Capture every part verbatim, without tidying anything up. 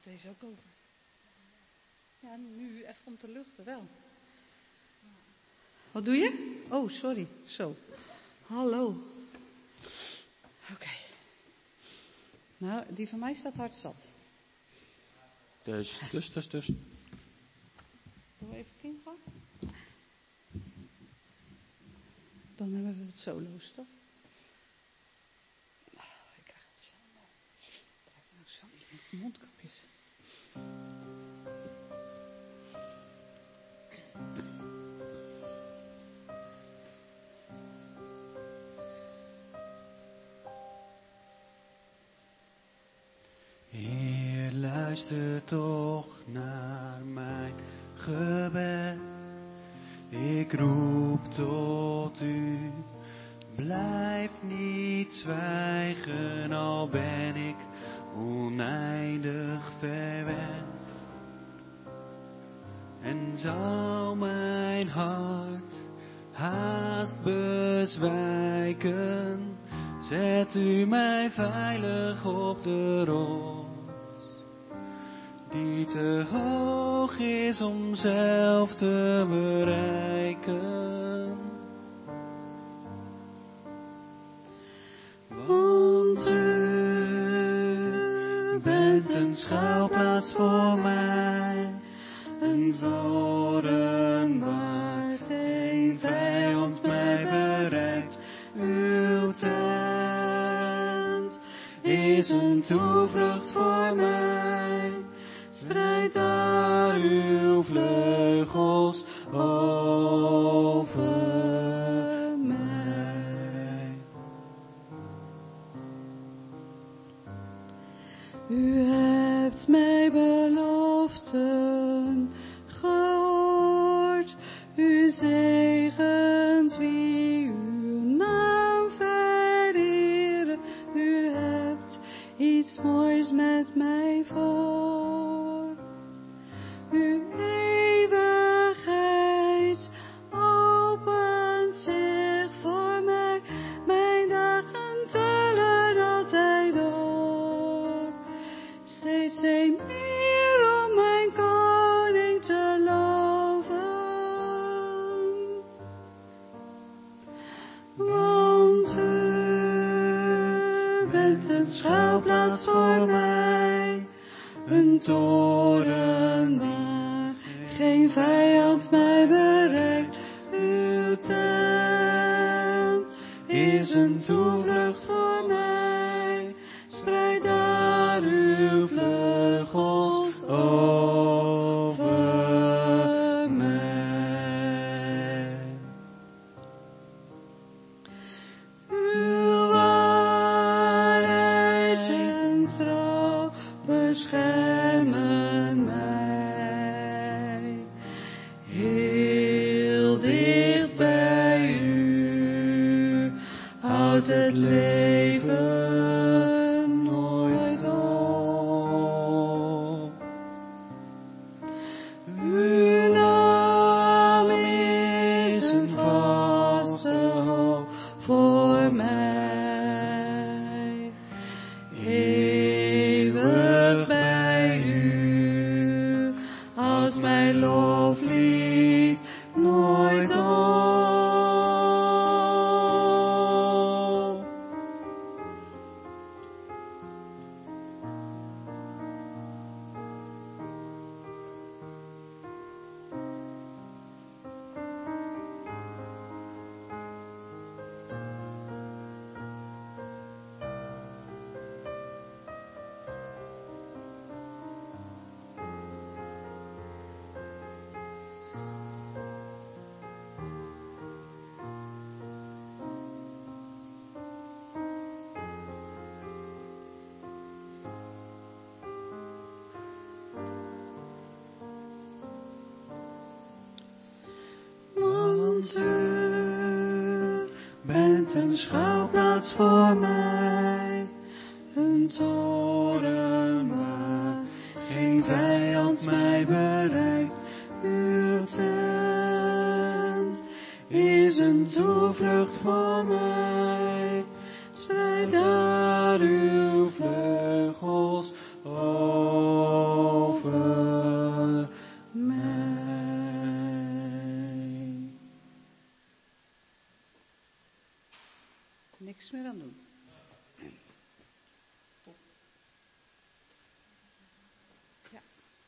deze ook over. Ja, nu even om te luchten wel. Wat doe je? Oh, sorry. Zo. Hallo. Oké. Okay. Nou, die van mij staat hard zat. Dus, dus, dus, dus. Doe even Kinga. Dan hebben we het solo's, toch? Oh, ik krijg het zo. Blijf nou zo in mondkapjes. Heer, luister toch naar mijn gebed. Ik roep tot u, blijf niet zwijgen, al ben ik oneindig ver weg. En zal mijn hart haast bezwijken, zet u mij veilig op de rots, die te hoog is om zelf te bereiken. Want u bent een schuilplaats voor mij, een toren waar geen vijand mij bereikt. Uw tent is een toevlucht voor mij. Spreid daar uw vleugels over mij. U hebt mij beloften gehoord. U zegent wie uw naam vereren. U hebt iets moois met mij voor. Uw eeuwigheid opent zich voor mij. Mijn dagen tellen altijd door. Steeds een meer om mijn koning te loven. Want u bent een schuilplaats voor mij, een toren waar geen vijand mij bereikt. Uw tent is een toevlucht voor mij. Spreid daar uw vleugels over mij. Uw waarheid en trouw beschermen mij. Heel dicht bij u houdt het leven nooit op. Uw naam is een vaste hoop voor mij. Eeuwig bij u houdt mijn loflied nooit op. Want u bent een schuilplaats voor mij, een toren waar geen vijand mij bereikt. Uw tent is een toevlucht voor mij. Spreid daar uw vleugels over. Niks meer aan doen. Ja.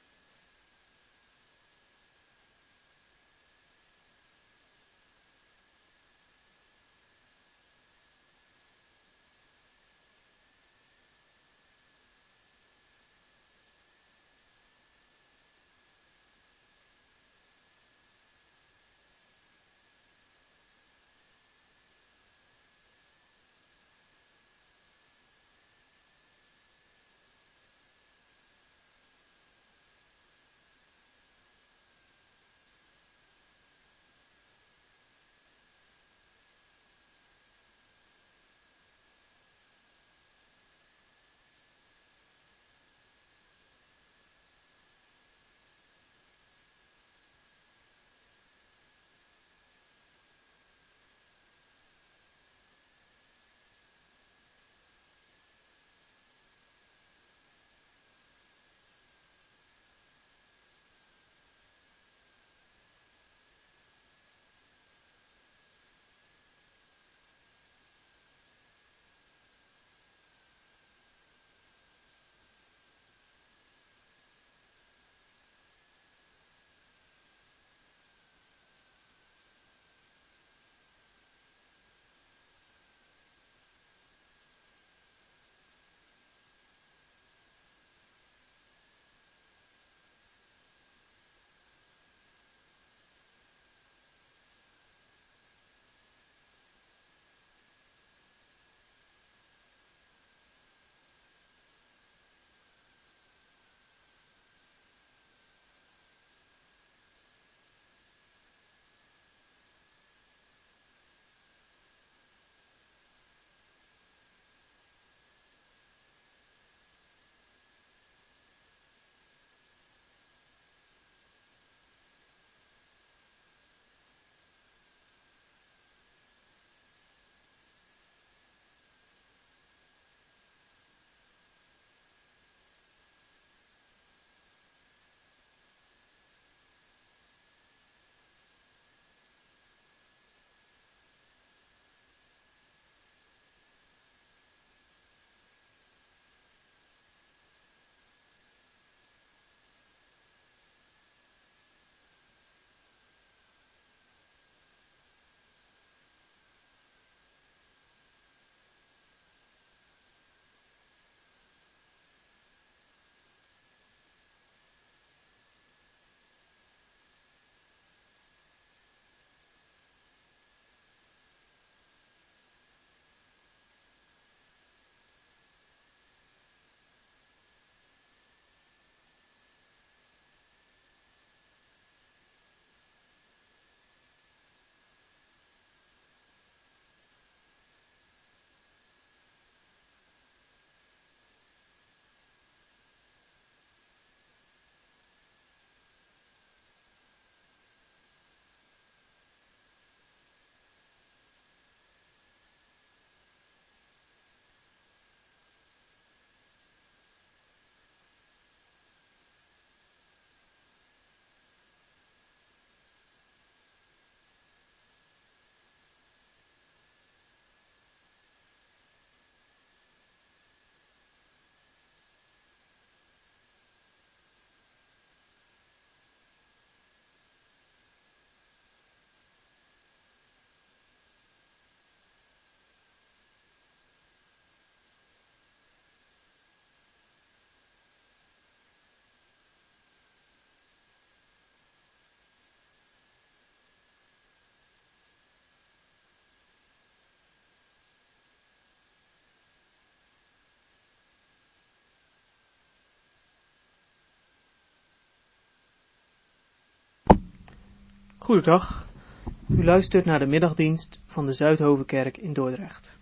Goedendag, u luistert naar de middagdienst van de Zuidhovenkerk in Dordrecht.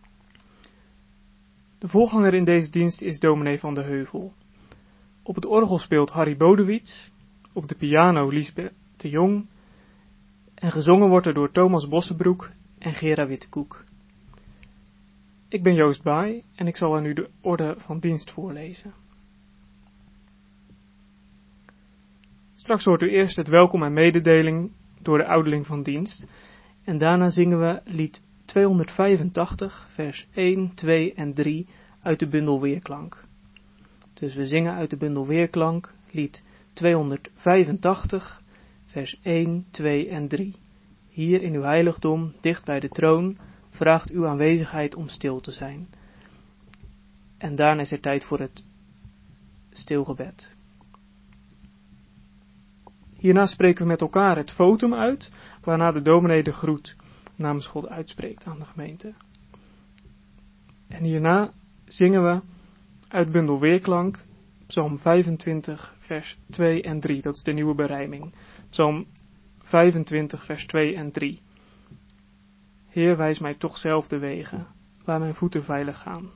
De voorganger in deze dienst is dominee Van de Heuvel. Op het orgel speelt Harry Bodewits, op de piano Liesbeth de Jong en gezongen wordt er door Thomas Bossenbroek en Gera Wittekoek. Ik ben Joost Baai en ik zal aan u de orde van dienst voorlezen. Straks hoort u eerst het welkom en mededeling door de ouderling van dienst en daarna zingen we lied tweehonderdvijfentachtig, vers één, twee en drie uit de bundel Weerklank. Dus we zingen uit de bundel Weerklank, lied tweehonderdvijfentachtig, vers één, twee en drie. Hier in uw heiligdom, dicht bij de troon, vraagt uw aanwezigheid om stil te zijn. En daarna is er tijd voor het stilgebed. Hierna spreken we met elkaar het votum uit, waarna de dominee de groet namens God uitspreekt aan de gemeente. En hierna zingen we uit bundel Weerklank, Psalm vijfentwintig, vers twee en drie. Dat is de nieuwe berijming. Psalm vijfentwintig, vers twee en drie. Heer, wijs mij toch zelf de wegen, waar mijn voeten veilig gaan.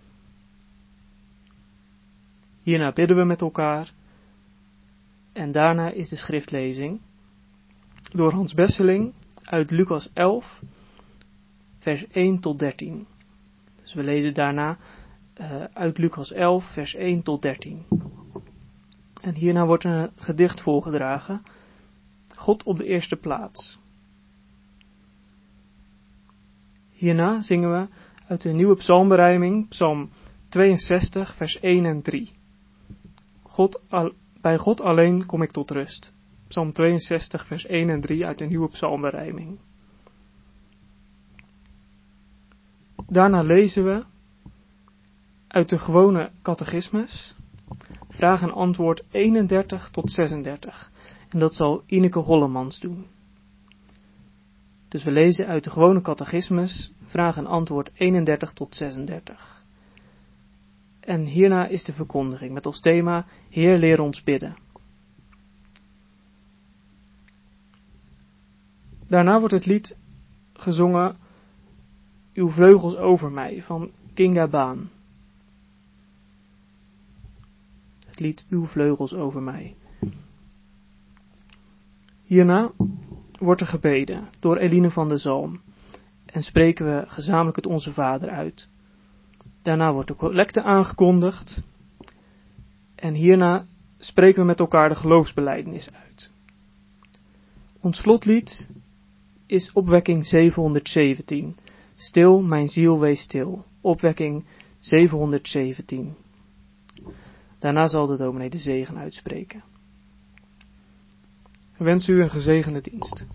Hierna bidden we met elkaar. En daarna is de schriftlezing door Hans Besseling uit Lucas elf, vers één tot dertien. Dus we lezen daarna uh, uit Lucas elf, vers één tot dertien. En hierna wordt een gedicht voorgedragen. God op de eerste plaats. Hierna zingen we uit de nieuwe psalmberijming, Psalm tweeënzestig, vers één en drie. God al, bij God alleen kom ik tot rust. Psalm tweeënzestig, vers één en drie uit de nieuwe psalmberijming. Daarna lezen we uit de gewone catechismus, vraag en antwoord eenendertig tot zesendertig. En dat zal Ineke Hollemans doen. Dus we lezen uit de gewone catechismus, vraag en antwoord eenendertig tot zesendertig. En hierna is de verkondiging met als thema, Heer, leer ons bidden. Daarna wordt het lied gezongen, Uw vleugels over mij, van Kinga Baan. Het lied Uw vleugels over mij. Hierna wordt er gebeden door Eline van der Zalm en spreken we gezamenlijk het Onze Vader uit. Daarna wordt de collecte aangekondigd en hierna spreken we met elkaar de geloofsbelijdenis uit. Ons slotlied is opwekking zevenhonderdzeventien. Stil, mijn ziel, wees stil. Opwekking zevenhonderdzeventien. Daarna zal de dominee de zegen uitspreken. Ik wens u een gezegende dienst.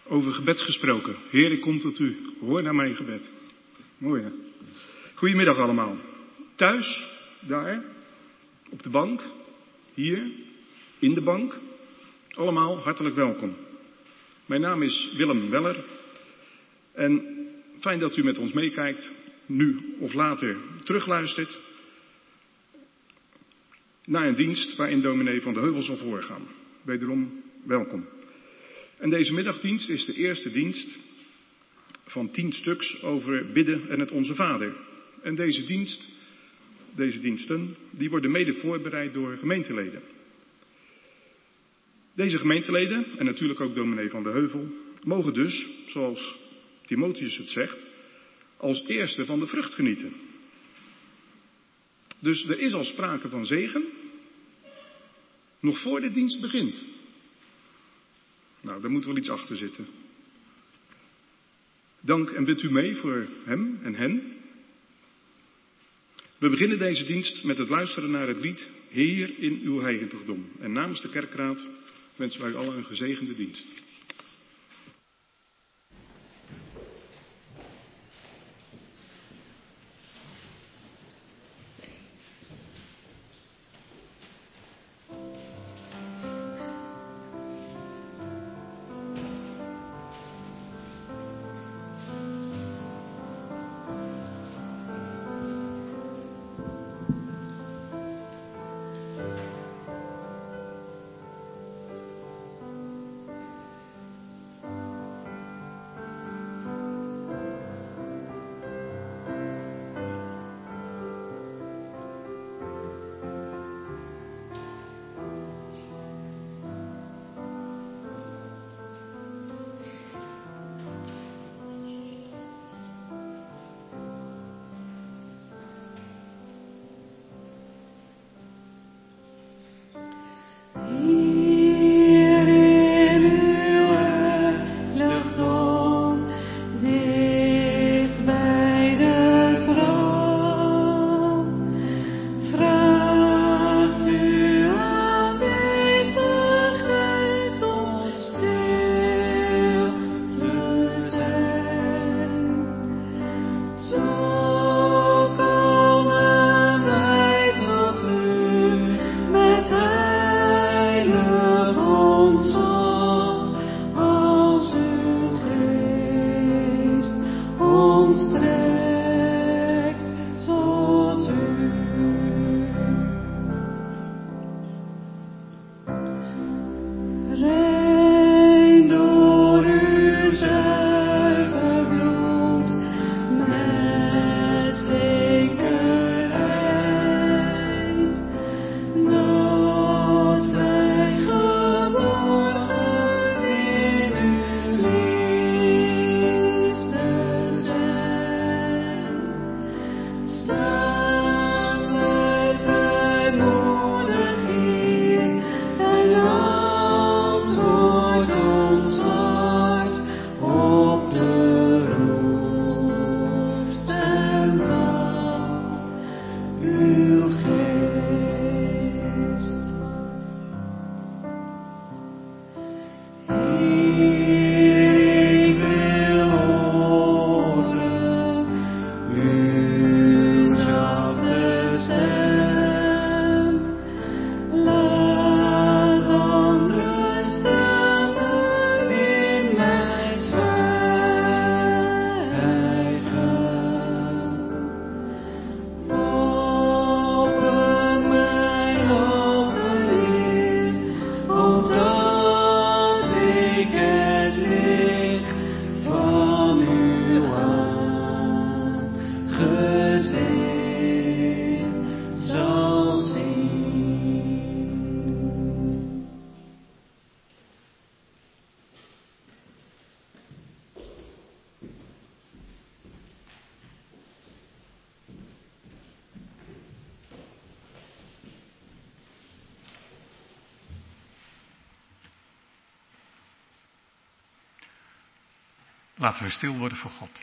Over gebed gesproken. Heer, ik kom tot u. Hoor naar mijn gebed. Mooi hè. Goedemiddag allemaal. Thuis, daar, op de bank, hier, in de bank. Allemaal hartelijk welkom. Mijn naam is Willem Weller. En fijn dat u met ons meekijkt, nu of later terugluistert, naar een dienst waarin dominee Van de Heuvel zal voorgaan. Wederom welkom. En deze middagdienst is de eerste dienst van tien stuks over bidden en het Onze Vader. En deze dienst, deze diensten, die worden mede voorbereid door gemeenteleden. Deze gemeenteleden, en natuurlijk ook dominee Van de Heuvel, mogen dus, zoals Timotheus het zegt, als eerste van de vrucht genieten. Dus er is al sprake van zegen, nog voor de dienst begint. Nou, daar moet wel iets achter zitten. Dank en bid u mee voor hem en hen. We beginnen deze dienst met het luisteren naar het lied Heer in uw heiligdom. En namens de kerkraad wensen wij allen een gezegende dienst. Laten we stil worden voor God.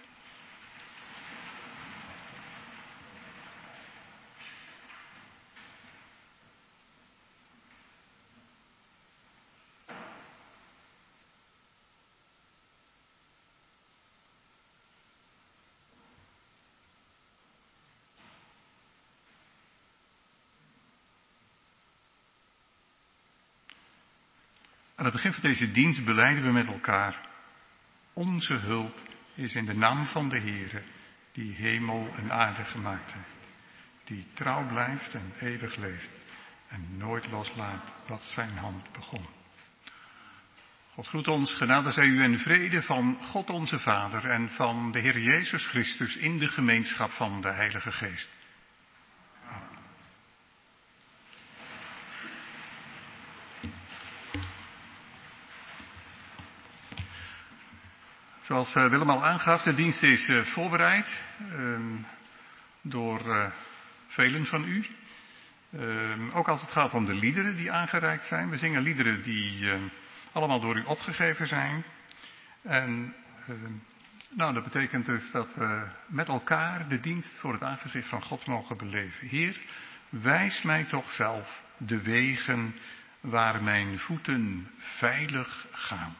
Aan het begin van deze dienst belijden we met elkaar: onze hulp is in de naam van de Heere, die hemel en aarde gemaakt heeft. Die trouw blijft en eeuwig leeft en nooit loslaat wat zijn hand begon. God groet ons, genade zij u en vrede van God onze Vader en van de Heer Jezus Christus in de gemeenschap van de Heilige Geest. Zoals Willem al aangaf, de dienst is uh, voorbereid uh, door uh, velen van u. Uh, ook als het gaat om de liederen die aangereikt zijn. We zingen liederen die uh, allemaal door u opgegeven zijn. En uh, nou, dat betekent dus dat we met elkaar de dienst voor het aangezicht van God mogen beleven. Heer, wijs mij toch zelf de wegen waar mijn voeten veilig gaan.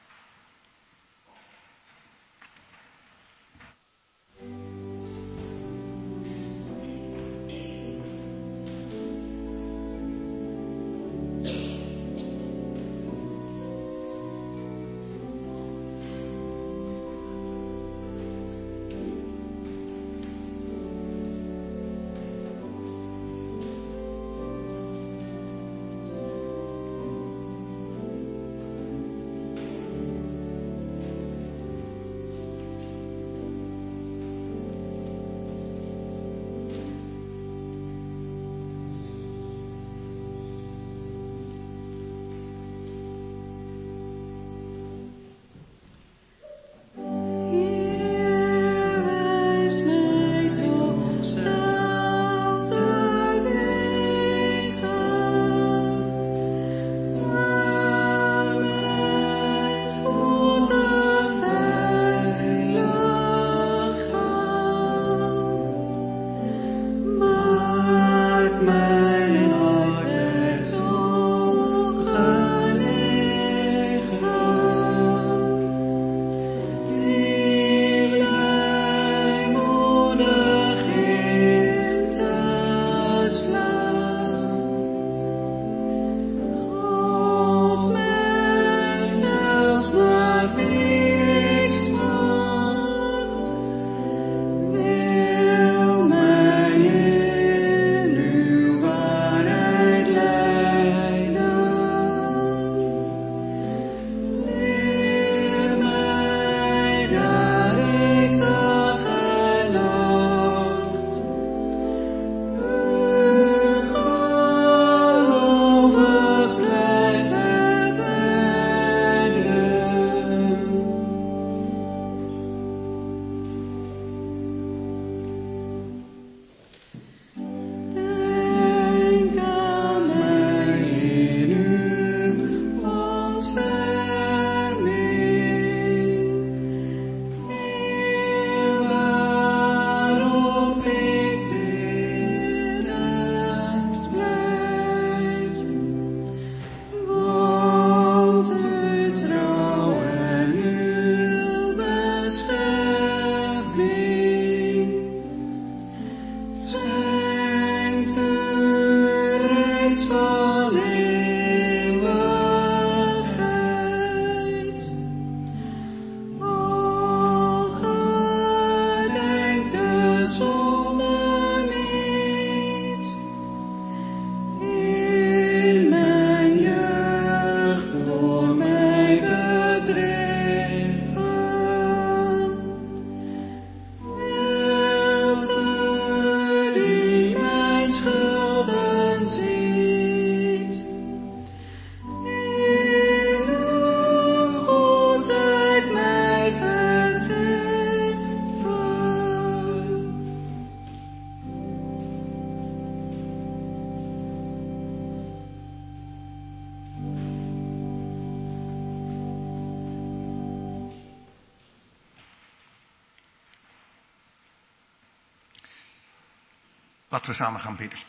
Laten we samen gaan bidden.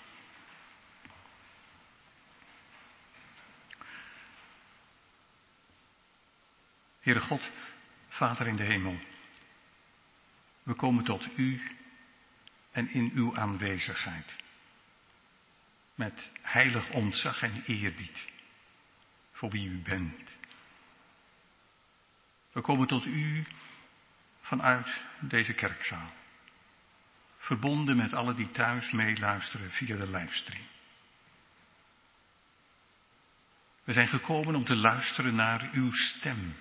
Heere God, Vader in de hemel, we komen tot U en in Uw aanwezigheid. Met heilig ontzag en eerbied voor wie u bent. We komen tot u vanuit deze kerkzaal, verbonden met alle die thuis meeluisteren via de livestream. We zijn gekomen om te luisteren naar uw stem,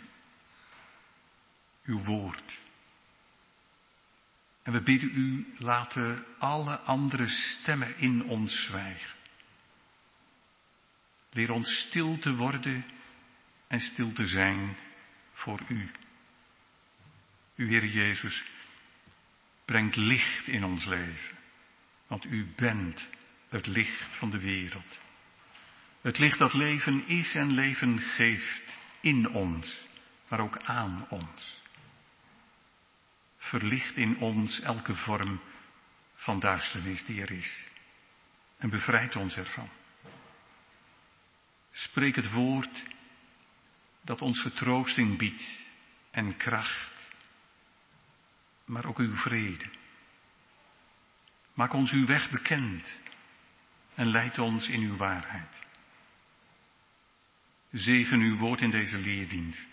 uw woord. En we bidden u, laten alle andere stemmen in ons zwijgen. Leer ons stil te worden en stil te zijn voor u. U, Heer Jezus, brengt licht in ons leven, want u bent het licht van de wereld. Het licht dat leven is en leven geeft in ons, maar ook aan ons. Verlicht in ons elke vorm van duisternis die er is en bevrijd ons ervan. Spreek het woord dat ons vertroosting biedt en kracht, maar ook uw vrede. Maak ons uw weg bekend en leid ons in uw waarheid. Zegen uw woord in deze leerdienst.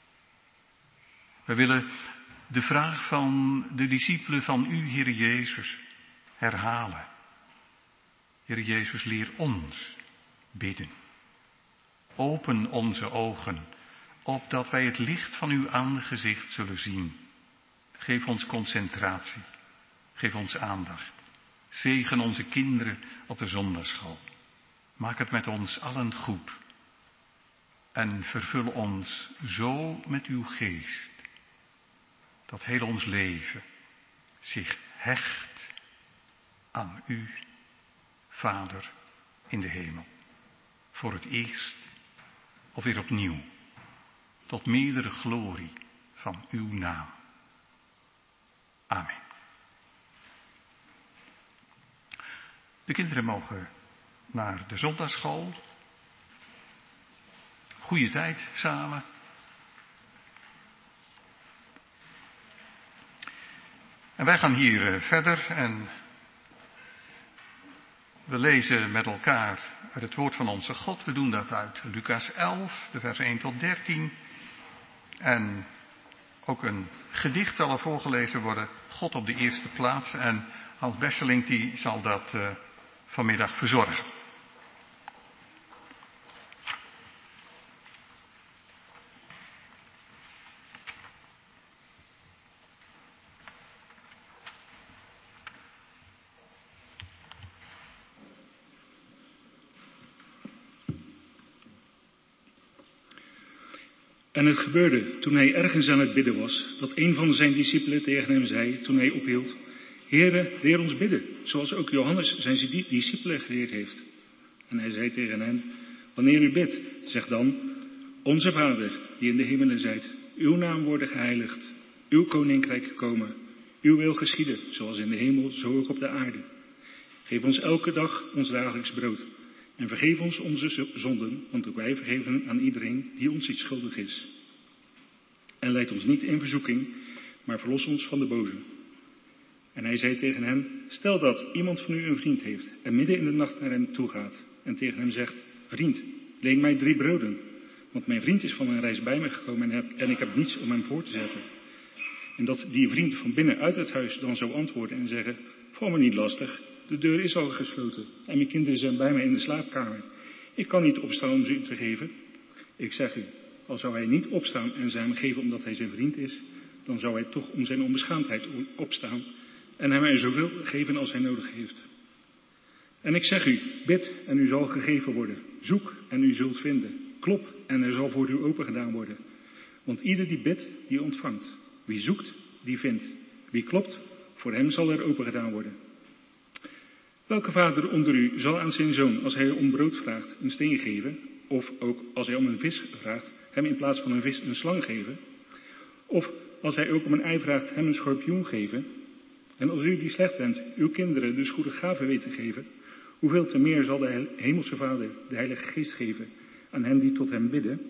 We willen de vraag van de discipelen van u, Heer Jezus, herhalen. Heer Jezus, leer ons bidden. Open onze ogen, opdat wij het licht van uw aangezicht zullen zien. Geef ons concentratie, geef ons aandacht. Zegen onze kinderen op de zondagschool. Maak het met ons allen goed. En vervul ons zo met uw geest, dat heel ons leven zich hecht aan u, Vader in de hemel. Voor het eerst of weer opnieuw, tot meerdere glorie van uw naam. Amen. De kinderen mogen naar de zondagschool. Goeie tijd samen. En wij gaan hier verder en we lezen met elkaar uit het woord van onze God. We doen dat uit Lucas elf, de vers één tot dertien. En ook een gedicht zal er voorgelezen worden, God op de eerste plaats. En Hans Besseling die zal dat uh, vanmiddag verzorgen. En het gebeurde, toen hij ergens aan het bidden was, dat een van zijn discipelen tegen hem zei, toen hij ophield: Heere, leer ons bidden, zoals ook Johannes zijn discipelen geleerd heeft. En hij zei tegen hen: Wanneer u bidt, zeg dan: Onze Vader, die in de hemelen zijt, uw naam worden geheiligd, uw koninkrijk komen, uw wil geschieden, zoals in de hemel, zo ook op de aarde. Geef ons elke dag ons dagelijks brood. En vergeef ons onze zonden, want ook wij vergeven aan iedereen die ons iets schuldig is. En leid ons niet in verzoeking, maar verlos ons van de boze. En hij zei tegen hen: Stel dat iemand van u een vriend heeft en midden in de nacht naar hem toe gaat en tegen hem zegt: Vriend, leen mij drie broden, want mijn vriend is van een reis bij mij gekomen en, heb, en ik heb niets om hem voor te zetten. En dat die vriend van binnen uit het huis dan zou antwoorden en zeggen: Val me niet lastig. De deur is al gesloten en mijn kinderen zijn bij mij in de slaapkamer. Ik kan niet opstaan om ze u te geven. Ik zeg u, al zou hij niet opstaan en ze hem geven omdat hij zijn vriend is, dan zou hij toch om zijn onbeschaamdheid opstaan en hem er zoveel geven als hij nodig heeft. En ik zeg u, bid en u zal gegeven worden. Zoek en u zult vinden. Klop en er zal voor u open gedaan worden. Want ieder die bidt, die ontvangt. Wie zoekt, die vindt. Wie klopt, voor hem zal er open gedaan worden. Welke vader onder u zal aan zijn zoon, als hij om brood vraagt, een steen geven? Of ook als hij om een vis vraagt, hem in plaats van een vis een slang geven? Of als hij ook om een ei vraagt, hem een schorpioen geven? En als u die slecht bent, uw kinderen dus goede gaven weet te geven, hoeveel te meer zal de hemelse Vader de Heilige Geest geven aan hen die tot hem bidden?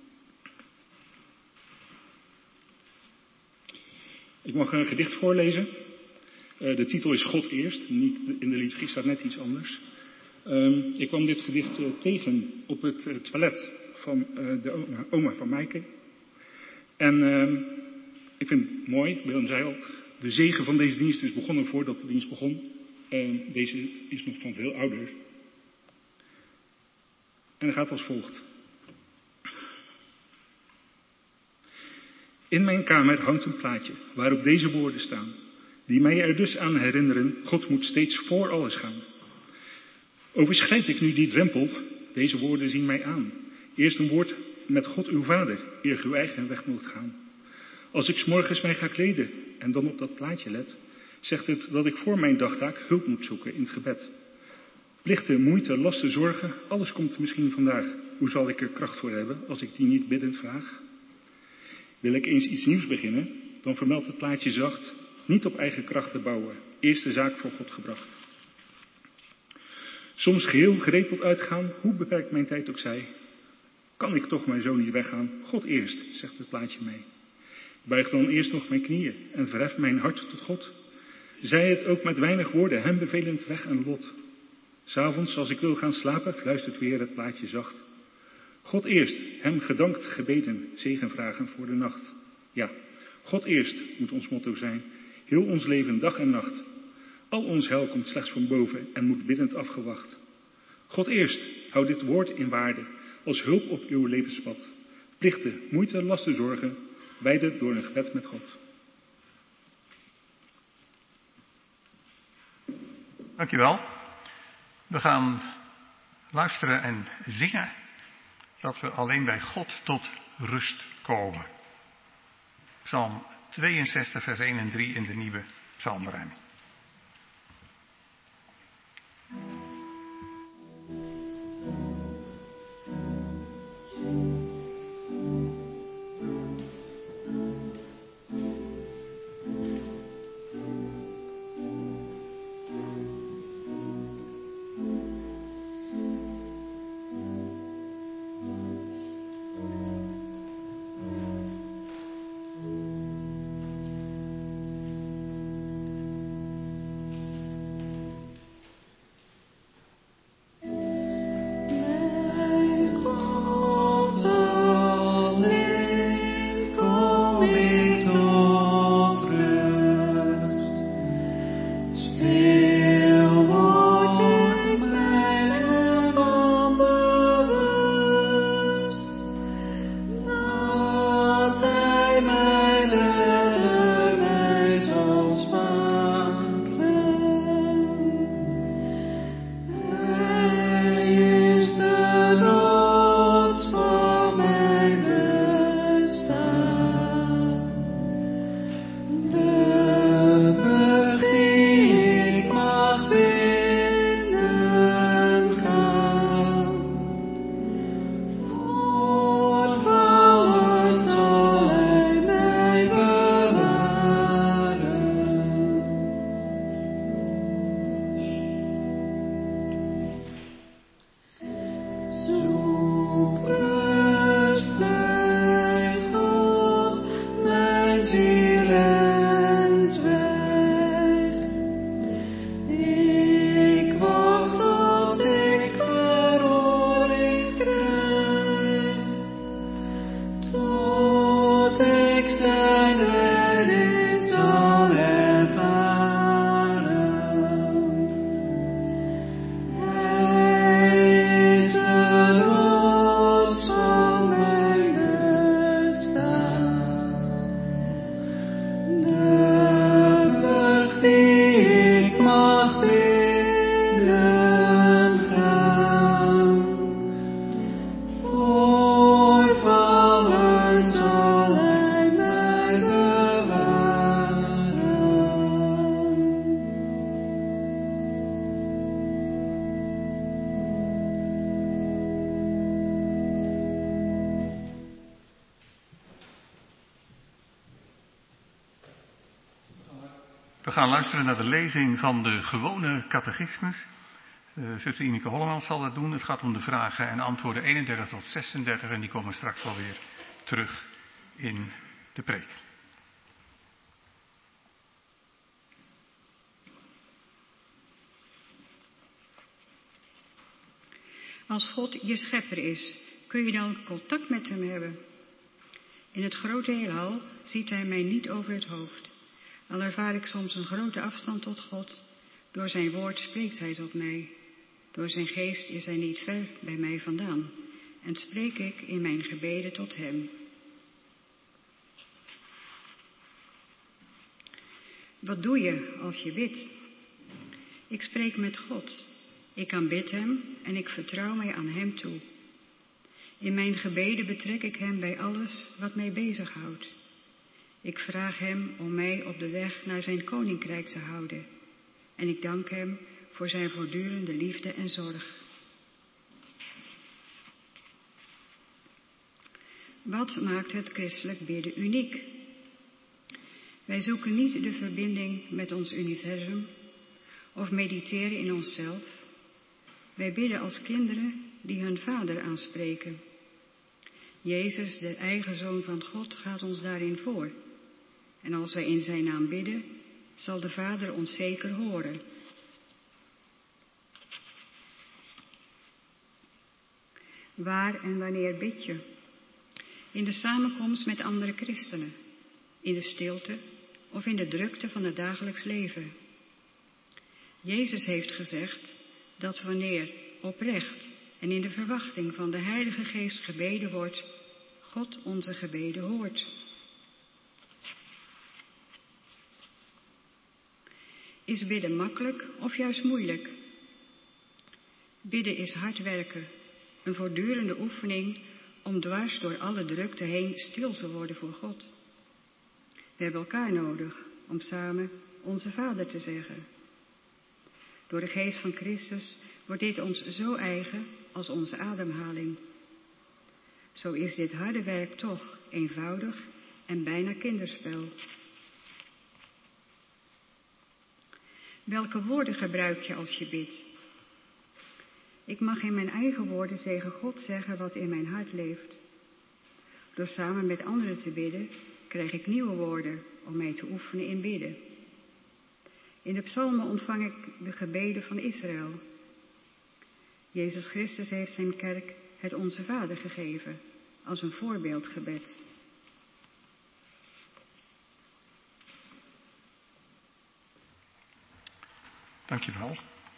Ik mag een gedicht voorlezen. Uh, de titel is God eerst. Niet, in de liturgie staat net iets anders. Uh, ik kwam dit gedicht uh, tegen op het uh, toilet van uh, de oma, oma van Maaike. En uh, ik vind het mooi, Willem zei al, de zegen van deze dienst is begonnen voordat de dienst begon. Uh, deze is nog van veel ouder. En hij gaat als volgt. In mijn kamer hangt een plaatje waarop deze woorden staan, die mij er dus aan herinneren, God moet steeds voor alles gaan. Overschrijd ik nu die drempel, deze woorden zien mij aan. Eerst een woord met God uw vader, eer uw eigen weg moet gaan. Als ik 's morgens mij ga kleden en dan op dat plaatje let, zegt het dat ik voor mijn dagtaak hulp moet zoeken in het gebed. Plichten, moeite, lasten, zorgen, alles komt misschien vandaag. Hoe zal ik er kracht voor hebben als ik die niet biddend vraag? Wil ik eens iets nieuws beginnen, dan vermeldt het plaatje zacht, niet op eigen krachten bouwen, eerst de zaak voor God gebracht. Soms geheel gereed tot uitgaan, hoe beperkt mijn tijd ook zij. Kan ik toch mijn zoon niet weggaan? God eerst, zegt het plaatje mij. Buig dan eerst nog mijn knieën en verhef mijn hart tot God. Zij het ook met weinig woorden, hem bevelend weg en lot. 'S Avonds, als ik wil gaan slapen, fluistert weer het plaatje zacht. God eerst, hem gedankt, gebeden, zegen vragen voor de nacht. Ja, God eerst moet ons motto zijn, heel ons leven dag en nacht. Al ons heil komt slechts van boven en moet biddend afgewacht. God eerst, houd dit woord in waarde, als hulp op uw levenspad. Plichten, moeite, lasten, zorgen, beide door een gebed met God. Dankjewel. We gaan luisteren en zingen dat we alleen bij God tot rust komen. Psalm tweeënzestig, vers één en drie in de nieuwe psalmberijming. We gaan luisteren naar de lezing van de gewone catechismus. Uh, zuster Ineke Hollemans zal dat doen. Het gaat om de vragen en antwoorden eenendertig tot zesendertig en die komen straks wel weer terug in de preek. Als God je schepper is, kun je dan contact met hem hebben. In het grote heelal ziet hij mij niet over het hoofd. Al ervaar ik soms een grote afstand tot God, door zijn woord spreekt hij tot mij. Door zijn geest is hij niet ver bij mij vandaan en spreek ik in mijn gebeden tot hem. Wat doe je als je bidt? Ik spreek met God. Ik aanbid hem en ik vertrouw mij aan hem toe. In mijn gebeden betrek ik hem bij alles wat mij bezighoudt. Ik vraag hem om mij op de weg naar zijn koninkrijk te houden. En ik dank hem voor zijn voortdurende liefde en zorg. Wat maakt het christelijk bidden uniek? Wij zoeken niet de verbinding met ons universum of mediteren in onszelf. Wij bidden als kinderen die hun vader aanspreken. Jezus, de eigen Zoon van God, gaat ons daarin voor. En als wij in zijn naam bidden, zal de Vader ons zeker horen. Waar en wanneer bid je? In de samenkomst met andere christenen, in de stilte of in de drukte van het dagelijks leven. Jezus heeft gezegd dat wanneer oprecht en in de verwachting van de Heilige Geest gebeden wordt, God onze gebeden hoort. Is bidden makkelijk of juist moeilijk? Bidden is hard werken, een voortdurende oefening om dwars door alle drukte heen stil te worden voor God. We hebben elkaar nodig om samen onze Vader te zeggen. Door de geest van Christus wordt dit ons zo eigen als onze ademhaling. Zo is dit harde werk toch eenvoudig en bijna kinderspel. Welke woorden gebruik je als je bidt? Ik mag in mijn eigen woorden tegen God zeggen wat in mijn hart leeft. Door samen met anderen te bidden, krijg ik nieuwe woorden om mij te oefenen in bidden. In de psalmen ontvang ik de gebeden van Israël. Jezus Christus heeft zijn kerk het Onze Vader gegeven, als een voorbeeldgebed. Dank je wel.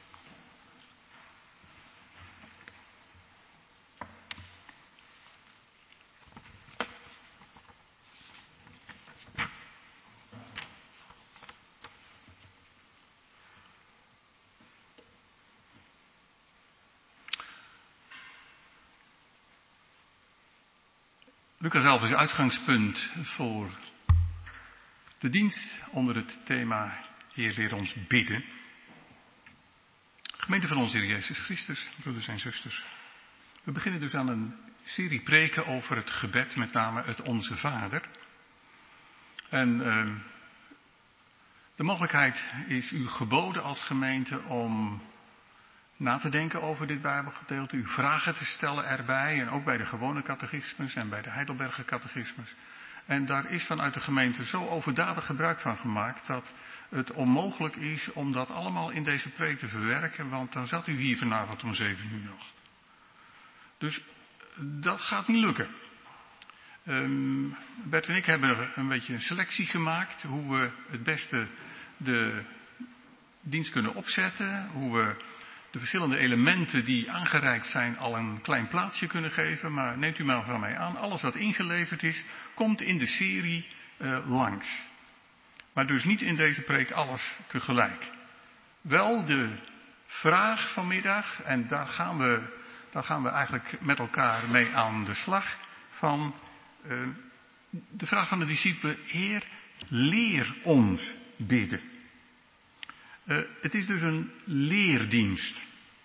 Lucas elf is uitgangspunt voor de dienst onder het thema Heer, leer ons bidden. Gemeente van onze Heer Jezus Christus, broeders en zusters. We beginnen dus aan een serie preken over het gebed, met name het Onze Vader. En uh, de mogelijkheid is u geboden als gemeente om na te denken over dit Bijbelgedeelte, u vragen te stellen erbij, en ook bij de gewone catechismus en bij de Heidelberger catechismus. En daar is vanuit de gemeente zo overdadig gebruik van gemaakt dat het onmogelijk is om dat allemaal in deze preek te verwerken, want dan zat u hier vanavond om zeven uur nog. Dus dat gaat niet lukken. Um, Bert en ik hebben een beetje een selectie gemaakt hoe we het beste de dienst kunnen opzetten, hoe we de verschillende elementen die aangereikt zijn al een klein plaatsje kunnen geven. Maar neemt u maar van mij aan, alles wat ingeleverd is, komt in de serie uh, langs. Maar dus niet in deze preek alles tegelijk. Wel de vraag vanmiddag, en daar gaan we, daar gaan we eigenlijk met elkaar mee aan de slag, van uh, de vraag van de discipelen: Heer, leer ons bidden. Uh, het is dus een leerdienst.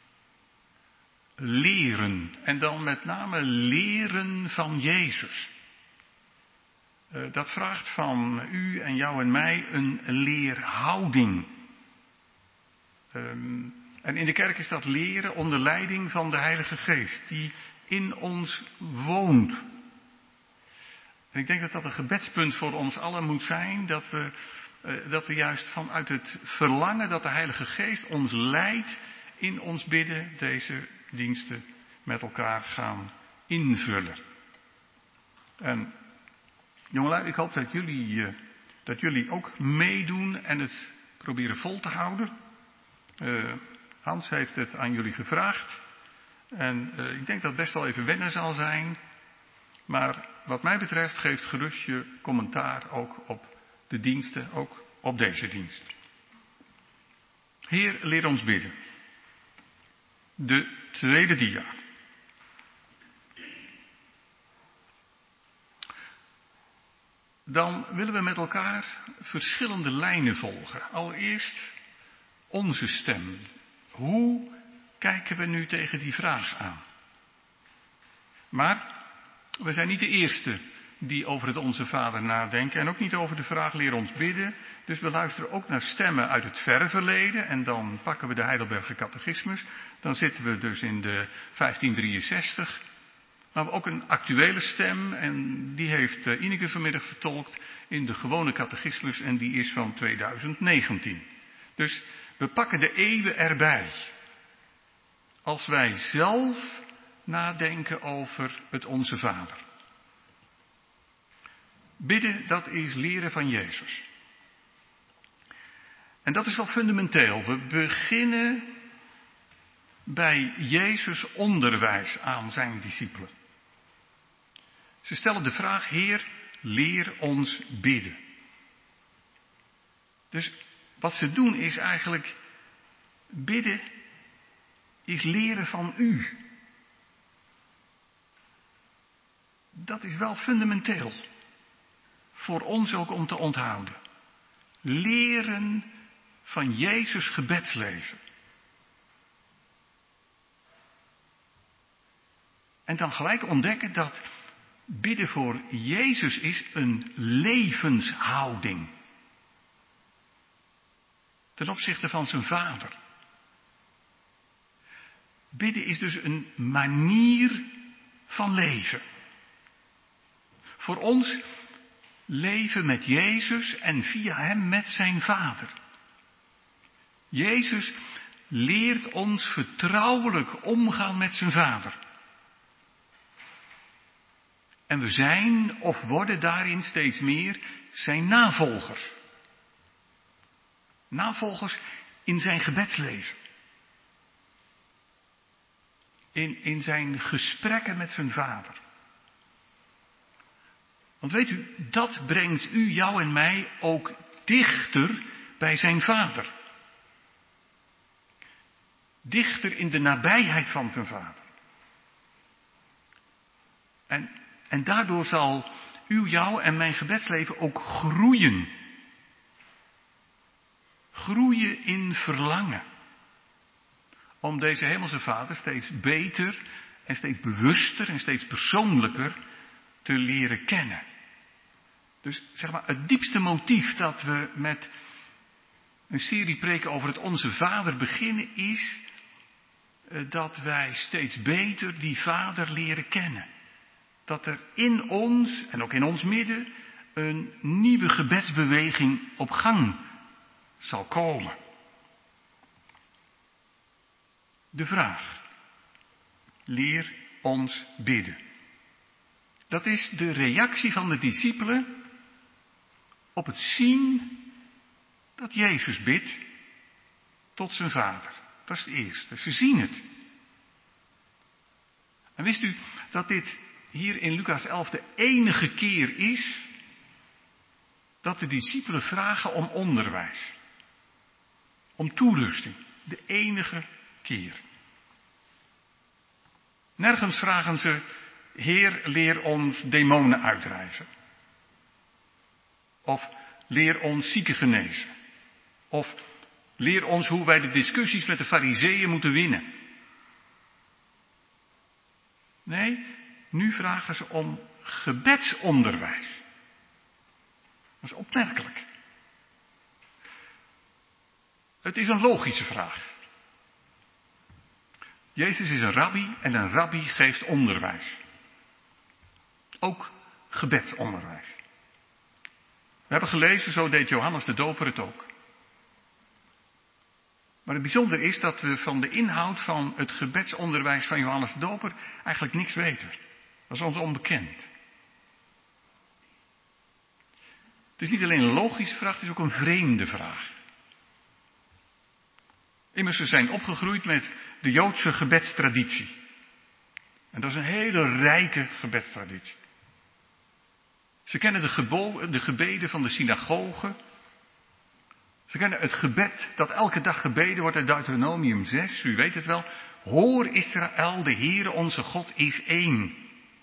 Leren. En dan met name leren van Jezus. Uh, dat vraagt van u en jou en mij een leerhouding. Um, en in de kerk is dat leren onder leiding van de Heilige Geest, die in ons woont. En ik denk dat dat een gebedspunt voor ons allen moet zijn, dat we Uh, dat we juist vanuit het verlangen dat de Heilige Geest ons leidt in ons bidden deze diensten met elkaar gaan invullen. En jongelui, ik hoop dat jullie, uh, dat jullie ook meedoen en het proberen vol te houden. Uh, Hans heeft het aan jullie gevraagd. En uh, ik denk dat het best wel even wennen zal zijn. Maar wat mij betreft geeft gerust je commentaar ook op de diensten, ook op deze dienst. Heer, leer ons bidden. De tweede dia. Dan willen we met elkaar verschillende lijnen volgen. Allereerst onze stem. Hoe kijken we nu tegen die vraag aan? Maar we zijn niet de eerste die over het Onze Vader nadenken en ook niet over de vraag leer ons bidden. Dus we luisteren ook naar stemmen uit het verre verleden en dan pakken we de Heidelberger Catechismus. Dan zitten we dus in de vijftien drieënzestig. Maar we hebben ook een actuele stem en die heeft Ineke vanmiddag vertolkt in de gewone catechismus en die is van tweeduizend negentien. Dus we pakken de eeuwen erbij. Als wij zelf nadenken over het Onze Vader. Bidden, dat is leren van Jezus. En dat is wel fundamenteel. We beginnen bij Jezus' onderwijs aan zijn discipelen. Ze stellen de vraag, Heer, leer ons bidden. Dus wat ze doen is eigenlijk, bidden is leren van u. Dat is wel fundamenteel. Voor ons ook om te onthouden. Leren van Jezus gebedsleven. En dan gelijk ontdekken dat bidden voor Jezus is een levenshouding. Ten opzichte van zijn Vader. Bidden is dus een manier van leven. Voor ons leven met Jezus en via hem met zijn Vader. Jezus leert ons vertrouwelijk omgaan met zijn Vader. En we zijn of worden daarin steeds meer zijn navolgers. Navolgers in zijn gebedsleven. In, in zijn gesprekken met zijn Vader. Want weet u, dat brengt u, jou en mij ook dichter bij zijn Vader. Dichter in de nabijheid van zijn Vader. En, en daardoor zal uw, jou en mijn gebedsleven ook groeien. Groeien in verlangen. Om deze hemelse Vader steeds beter en steeds bewuster en steeds persoonlijker te leren kennen. Dus zeg maar, het diepste motief dat we met een serie preken over het Onze Vader beginnen is dat wij steeds beter die Vader leren kennen. Dat er in ons en ook in ons midden een nieuwe gebedsbeweging op gang zal komen. De vraag, leer ons bidden. Dat is de reactie van de discipelen op het zien dat Jezus bidt tot zijn Vader. Dat is het eerste. Ze zien het. En wist u dat dit hier in Lucas elf de enige keer is dat de discipelen vragen om onderwijs. Om toerusting. De enige keer. Nergens vragen ze, Heer, leer ons demonen uitdrijven. Of leer ons zieken genezen. Of leer ons hoe wij de discussies met de Farizeeën moeten winnen. Nee, nu vragen ze om gebedsonderwijs. Dat is opmerkelijk. Het is een logische vraag. Jezus is een rabbi en een rabbi geeft onderwijs. Ook gebedsonderwijs. We hebben gelezen, zo deed Johannes de Doper het ook. Maar het bijzondere is dat we van de inhoud van het gebedsonderwijs van Johannes de Doper eigenlijk niks weten. Dat is ons onbekend. Het is niet alleen een logische vraag, het is ook een vreemde vraag. Immers, ze zijn opgegroeid met de Joodse gebedstraditie. En dat is een hele rijke gebedstraditie. Ze kennen de, gebo- de gebeden van de synagoge. Ze kennen het gebed dat elke dag gebeden wordt uit Deuteronomium zes. U weet het wel. Hoor Israël, de Heere onze God is één.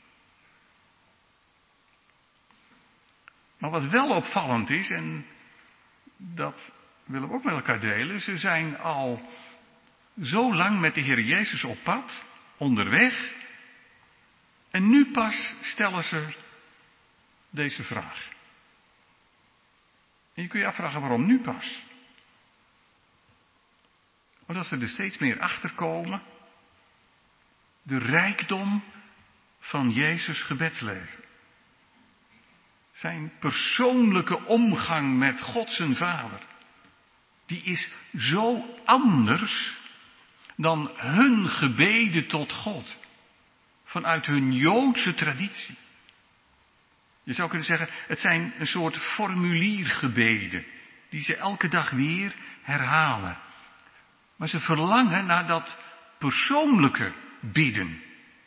Maar wat wel opvallend is, en dat willen we ook met elkaar delen. Ze zijn al zo lang met de Heer Jezus op pad, onderweg. En nu pas stellen ze deze vraag. En je kunt je afvragen waarom nu pas. Omdat ze er steeds meer achter komen. De rijkdom van Jezus' gebedsleven. Zijn persoonlijke omgang met God zijn Vader. Die is zo anders dan hun gebeden tot God. Vanuit hun Joodse traditie. Je zou kunnen zeggen, het zijn een soort formuliergebeden. Die ze elke dag weer herhalen. Maar ze verlangen naar dat persoonlijke bidden.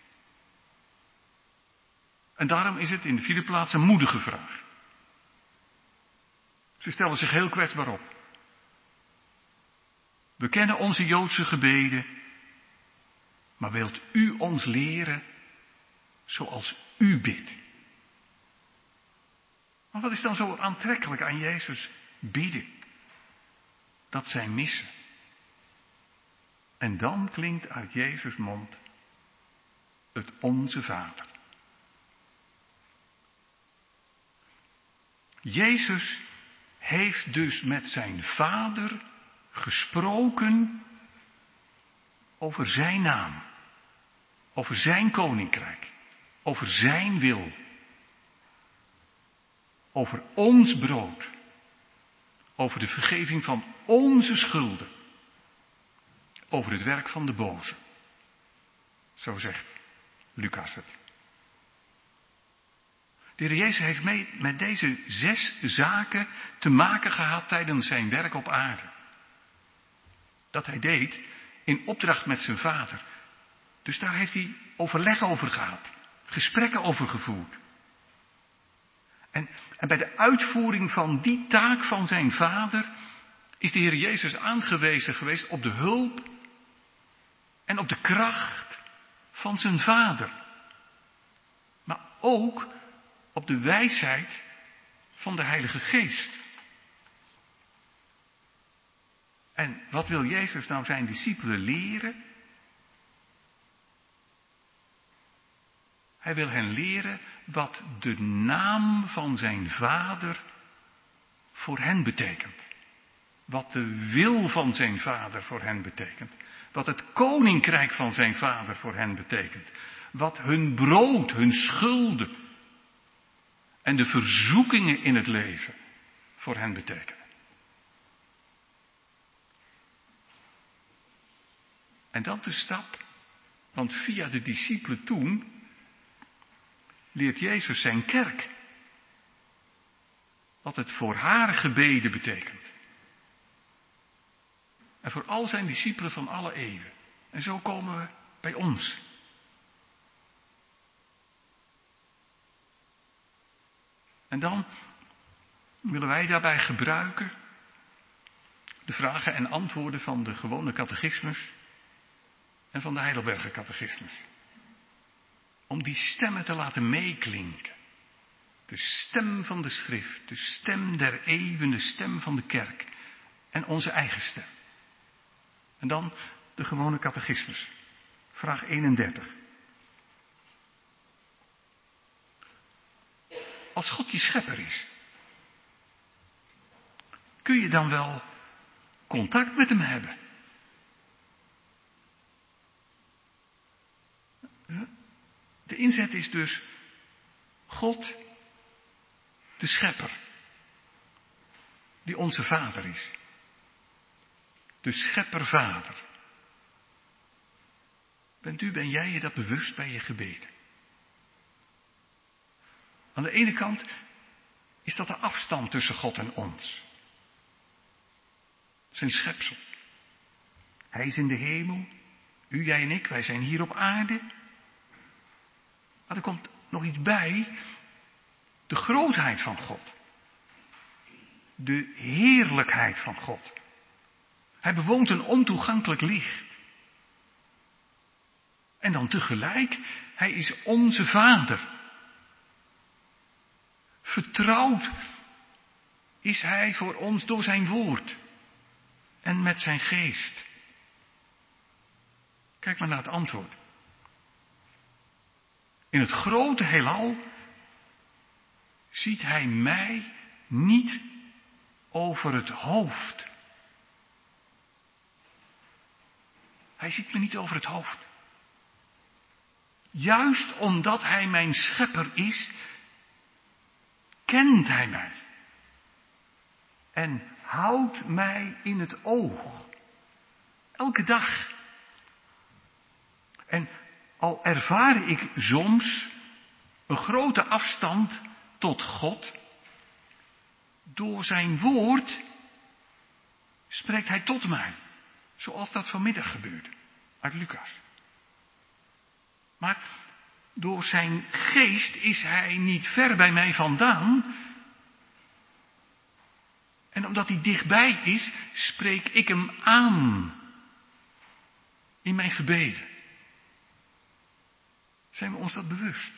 En daarom is het in de vierde plaats een moedige vraag. Ze stellen zich heel kwetsbaar op. We kennen onze Joodse gebeden. Maar wilt u ons leren zoals u bidt? Maar wat is dan zo aantrekkelijk aan Jezus bidden? Dat zij missen. En dan klinkt uit Jezus' mond het Onze Vader. Jezus heeft dus met zijn Vader gesproken over zijn naam, over zijn koninkrijk, over zijn wil, over ons brood, over de vergeving van onze schulden, over het werk van de boze. Zo zegt Lucas het. De Heer Jezus heeft mee met deze zes zaken te maken gehad tijdens zijn werk op aarde. Dat hij deed in opdracht met zijn Vader. Dus daar heeft hij overleg over gehad. Gesprekken over gevoerd. En, en bij de uitvoering van die taak van zijn Vader is de Heer Jezus aangewezen geweest op de hulp en op de kracht van zijn Vader. Maar ook op de wijsheid van de Heilige Geest. En wat wil Jezus nou zijn discipelen leren? Hij wil hen leren wat de naam van zijn Vader voor hen betekent. Wat de wil van zijn Vader voor hen betekent. Wat het koninkrijk van zijn Vader voor hen betekent. Wat hun brood, hun schulden en de verzoekingen in het leven voor hen betekenen. En dan de stap, want via de discipelen toen leert Jezus zijn kerk wat het voor haar gebeden betekent. En voor al zijn discipelen van alle eeuwen. En zo komen we bij ons. En dan willen wij daarbij gebruiken de vragen en antwoorden van de gewone catechismus en van de Heidelberger catechismus. Om die stemmen te laten meeklinken. De stem van de schrift, de stem der eeuwen, de stem van de kerk en onze eigen stem. En dan de gewone catechismus. Vraag eenendertig. Als God je schepper is, kun je dan wel contact met hem hebben? De inzet is dus God, de schepper, die onze Vader is. De scheppervader. Bent u, ben jij je dat bewust bij je gebeden? Aan de ene kant is dat de afstand tussen God en ons. Zijn schepsel. Hij is in de hemel. U, jij en ik, wij zijn hier op aarde. Maar er komt nog iets bij. De grootheid van God. De heerlijkheid van God. Hij bewoont een ontoegankelijk licht. En dan tegelijk, hij is onze Vader. Vertrouwd is hij voor ons door zijn woord. En met zijn geest. Kijk maar naar het antwoord. In het grote heelal ziet hij mij niet over het hoofd. Hij ziet me niet over het hoofd. Juist omdat hij mijn schepper is, kent hij mij. En houdt mij in het oog. Elke dag. En al ervaar ik soms een grote afstand tot God, door zijn woord spreekt hij tot mij. Zoals dat vanmiddag gebeurde, uit Lucas. Maar door zijn geest is hij niet ver bij mij vandaan. En omdat hij dichtbij is, spreek ik hem aan. In mijn gebeden. Zijn we ons dat bewust?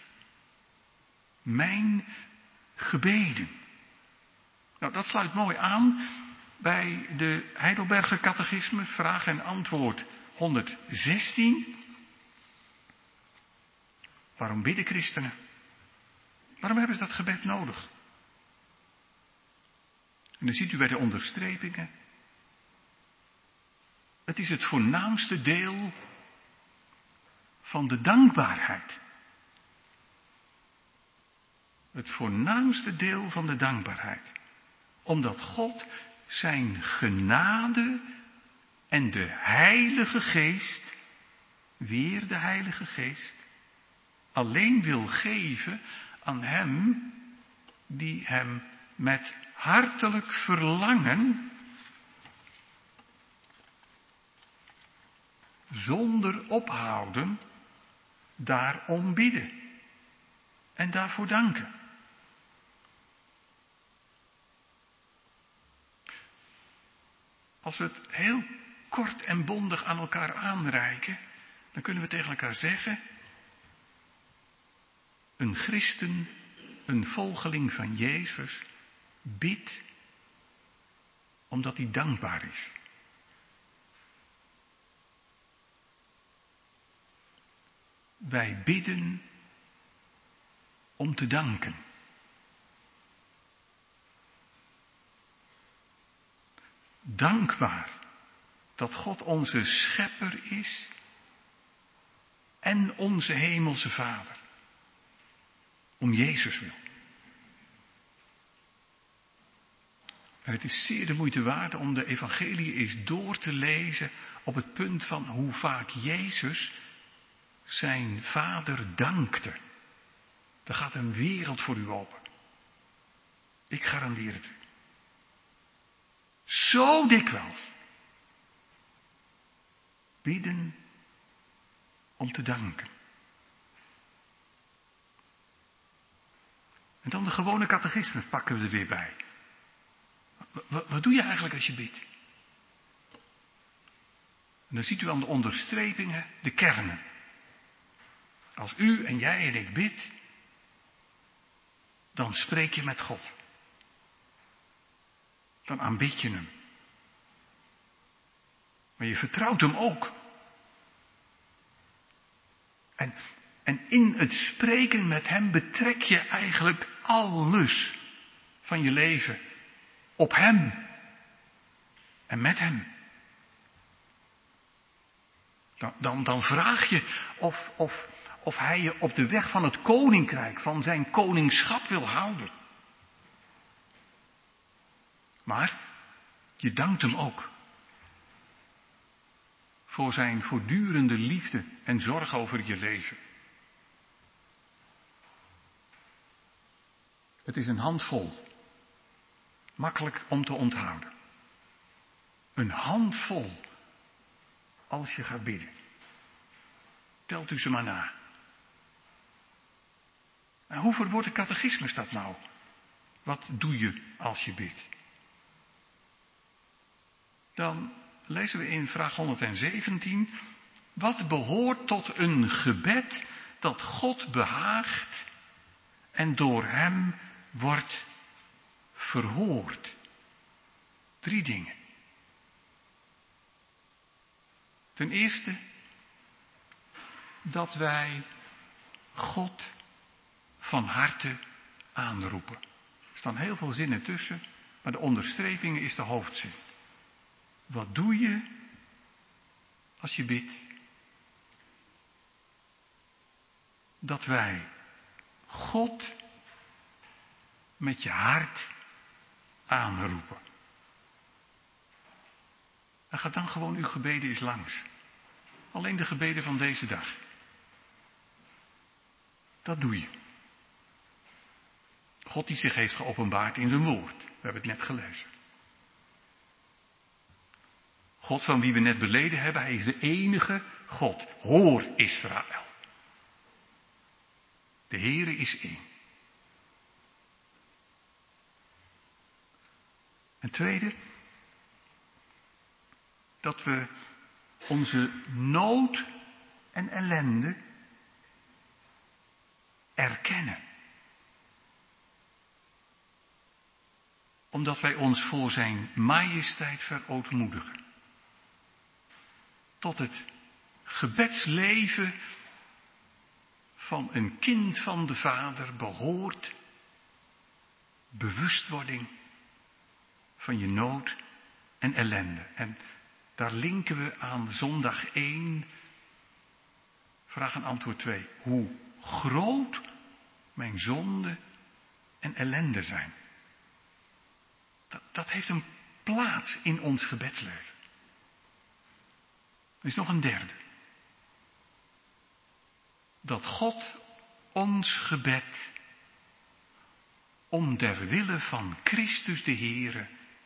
Mijn gebeden. Nou, dat sluit mooi aan bij de Heidelberger Catechismus, vraag en antwoord honderdzestien. Waarom bidden christenen? Waarom hebben ze dat gebed nodig? En dan ziet u bij de onderstrepingen. Het is het voornaamste deel van de dankbaarheid. Het voornaamste deel van de dankbaarheid. Omdat God zijn genade en de Heilige Geest, weer de Heilige Geest, alleen wil geven aan hem die hem met hartelijk verlangen, zonder ophouden, daarom bidden en daarvoor danken. Als we het heel kort en bondig aan elkaar aanreiken, dan kunnen we tegen elkaar zeggen: een christen, een volgeling van Jezus, bidt omdat hij dankbaar is. Wij bidden om te danken. Dankbaar dat God onze schepper is en onze hemelse Vader. Om Jezus wil. En het is zeer de moeite waard om de evangelie eens door te lezen op het punt van hoe vaak Jezus zijn Vader dankte. Er gaat een wereld voor u open. Ik garandeer het u. Zo dikwijls. Bidden om te danken. En dan de gewone catechismus pakken we er weer bij. Wat, wat doe je eigenlijk als je bidt? En dan ziet u aan de onderstrepingen de kernen. Als u en jij en ik bidt, dan spreek je met God. Dan aanbid je hem. Maar je vertrouwt hem ook. En, en in het spreken met hem betrek je eigenlijk alles van je leven op hem. En met hem. Dan, dan, dan vraag je of, of, of hij je op de weg van het koninkrijk, van zijn koningschap wil houden. Maar je dankt hem ook voor zijn voortdurende liefde en zorg over je leven. Het is een handvol. Makkelijk om te onthouden. Een handvol als je gaat bidden. Telt u ze maar na. En hoe verwoordt de catechismus dat nou? Wat doe je als je bidt? Dan lezen we in vraag honderdzeventien. Wat behoort tot een gebed dat God behaagt en door hem wordt verhoord? Drie dingen. Ten eerste, dat wij God van harte aanroepen. Er staan heel veel zinnen tussen, maar de onderstreping is de hoofdzin. Wat doe je als je bidt? Dat wij God met je hart aanroepen. En ga dan gewoon uw gebeden eens langs. Alleen de gebeden van deze dag. Dat doe je. God die zich heeft geopenbaard in zijn woord. We hebben het net gelezen. God van wie we net beleden hebben, hij is de enige God. Hoor Israël. De Heere is één. En tweede, dat we onze nood en ellende erkennen. Omdat wij ons voor zijn majesteit verootmoedigen. Tot het gebedsleven van een kind van de Vader behoort bewustwording van je nood en ellende. En daar linken we aan zondag één, vraag en antwoord twee. Hoe groot mijn zonde en ellende zijn. Dat, dat heeft een plaats in ons gebedsleven. Er is nog een derde. Dat God ons gebed om der wille van Christus de Heere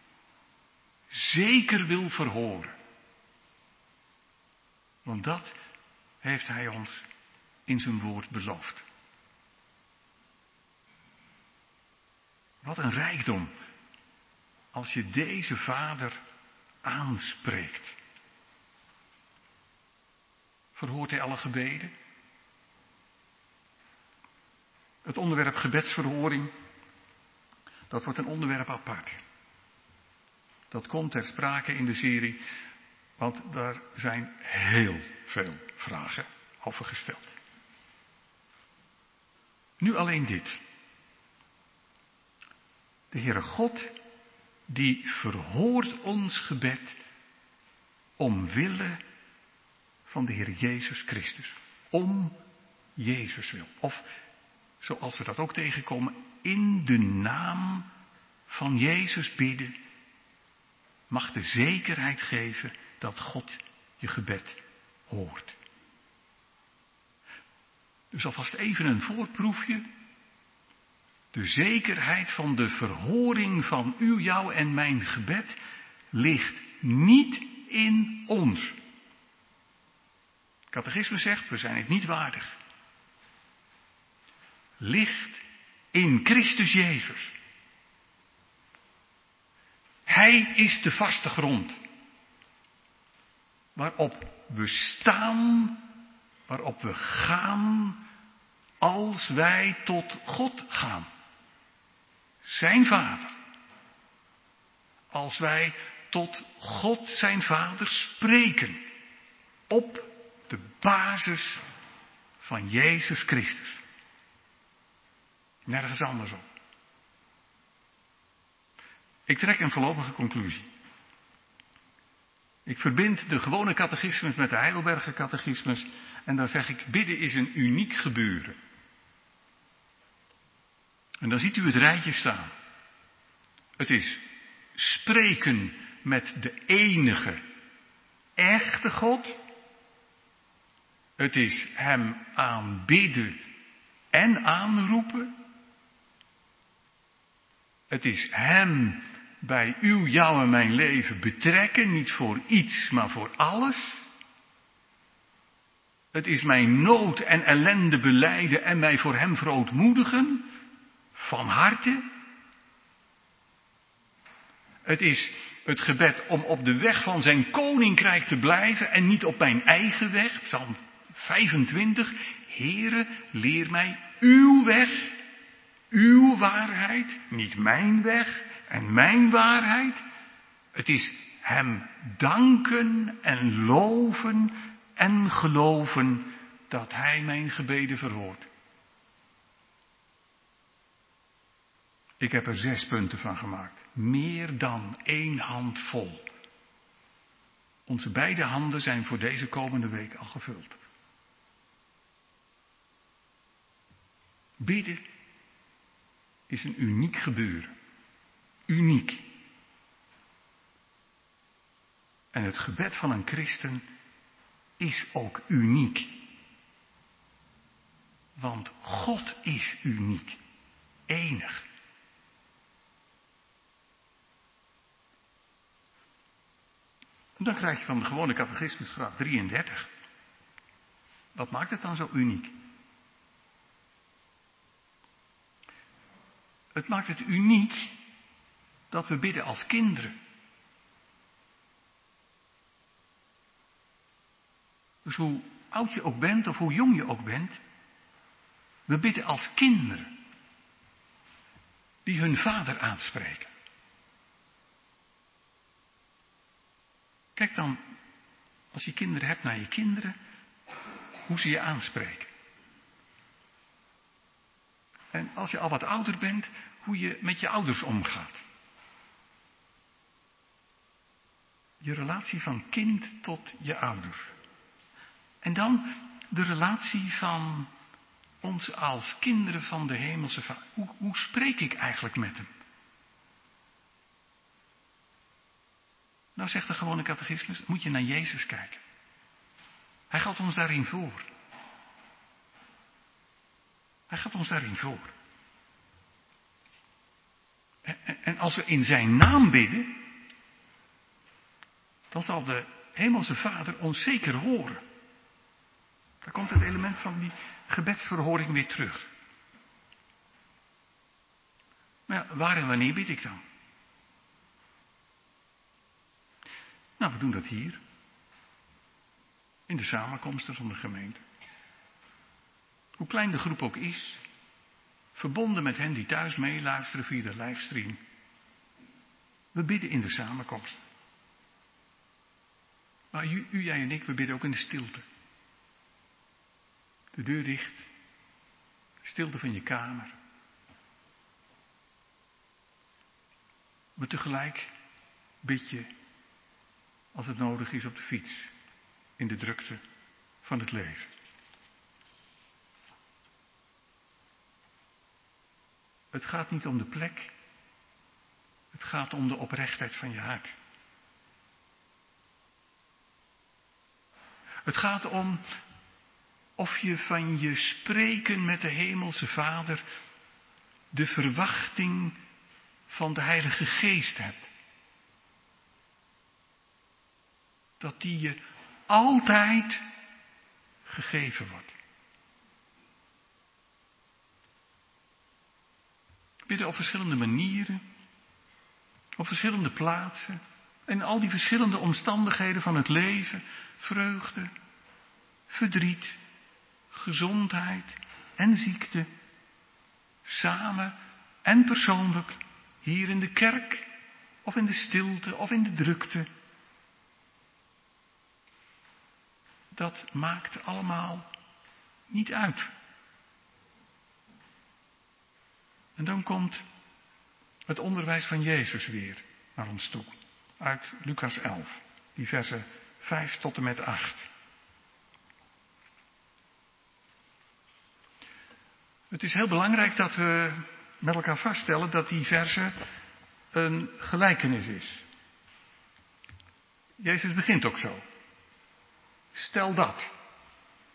zeker wil verhoren. Want dat heeft hij ons in zijn woord beloofd. Wat een rijkdom als je deze Vader aanspreekt. Verhoort hij alle gebeden? Het onderwerp gebedsverhoring, dat wordt een onderwerp apart. Dat komt ter sprake in de serie, want daar zijn heel veel vragen over gesteld. Nu alleen dit. De Heere God, die verhoort ons gebed omwille van de Heer Jezus Christus. Om Jezus wil. Of, zoals we dat ook tegenkomen, in de naam van Jezus bidden, mag de zekerheid geven dat God je gebed hoort. Dus alvast even een voorproefje. De zekerheid van de verhoring van uw, jou en mijn gebed ligt niet in ons. Catechisme zegt, we zijn het niet waardig. Ligt in Christus Jezus. Hij is de vaste grond. Waarop we staan, waarop we gaan, als wij tot God gaan. Zijn Vader. Als wij tot God zijn Vader spreken. Op de basis van Jezus Christus. Nergens anders op. Ik trek een voorlopige conclusie. Ik verbind de gewone catechismus met de Heidelberger catechismus. En dan zeg ik, bidden is een uniek gebeuren. En dan ziet u het rijtje staan. Het is spreken met de enige echte God. Het is hem aanbidden en aanroepen. Het is hem bij uw, jou en mijn leven betrekken, niet voor iets, maar voor alles. Het is mijn nood en ellende belijden en mij voor hem verootmoedigen, van harte. Het is het gebed om op de weg van zijn koninkrijk te blijven en niet op mijn eigen weg. Psalm vijfentwintig. Heere, leer mij uw weg, uw waarheid, niet mijn weg en mijn waarheid. Het is hem danken en loven en geloven dat hij mijn gebeden verhoort. Ik heb er zes punten van gemaakt. Meer dan één hand vol. Onze beide handen zijn voor deze komende week al gevuld. Bidden is een uniek gebeuren. Uniek. En het gebed van een christen is ook uniek. Want God is uniek. Enig. En dan krijg je van de gewone catechismus vraag drieëndertig. Wat maakt het dan zo uniek? Het maakt het uniek dat we bidden als kinderen. Dus hoe oud je ook bent of hoe jong je ook bent, we bidden als kinderen die hun vader aanspreken. Kijk dan, als je kinderen hebt, naar je kinderen, hoe ze je aanspreken. En als je al wat ouder bent, hoe je met je ouders omgaat. Je relatie van kind tot je ouders. En dan de relatie van ons als kinderen van de hemelse Vader. Hoe, hoe spreek ik eigenlijk met hem? Nou zegt de gewone catechismus, moet je naar Jezus kijken. Hij gaat ons daarin voor. Hij gaat ons daarin voor. En, en, en als we in zijn naam bidden, dan zal de hemelse Vader ons zeker horen. Daar komt het element van die gebedsverhoring weer terug. Maar ja, waar en wanneer bid ik dan? Nou, we doen dat hier. In de samenkomsten van de gemeente. Hoe klein de groep ook is. Verbonden met hen die thuis meeluisteren via de livestream. We bidden in de samenkomst. Maar u, u, jij en ik, we bidden ook in de stilte. De deur dicht. Stilte van je kamer. Maar tegelijk bid je, als het nodig is, op de fiets. In de drukte van het leven. Het gaat niet om de plek. Het gaat om de oprechtheid van je hart. Het gaat om of je van je spreken met de hemelse Vader de verwachting van de Heilige Geest hebt. Dat die je altijd gegeven wordt. Bidden op verschillende manieren, op verschillende plaatsen en al die verschillende omstandigheden van het leven, vreugde, verdriet, gezondheid en ziekte, samen en persoonlijk, hier in de kerk of in de stilte of in de drukte. Dat maakt allemaal niet uit. En dan komt het onderwijs van Jezus weer naar ons toe. Uit Lucas elf, die versen vijf tot en met acht. Het is heel belangrijk dat we met elkaar vaststellen dat die verse een gelijkenis is. Jezus begint ook zo. Stel dat.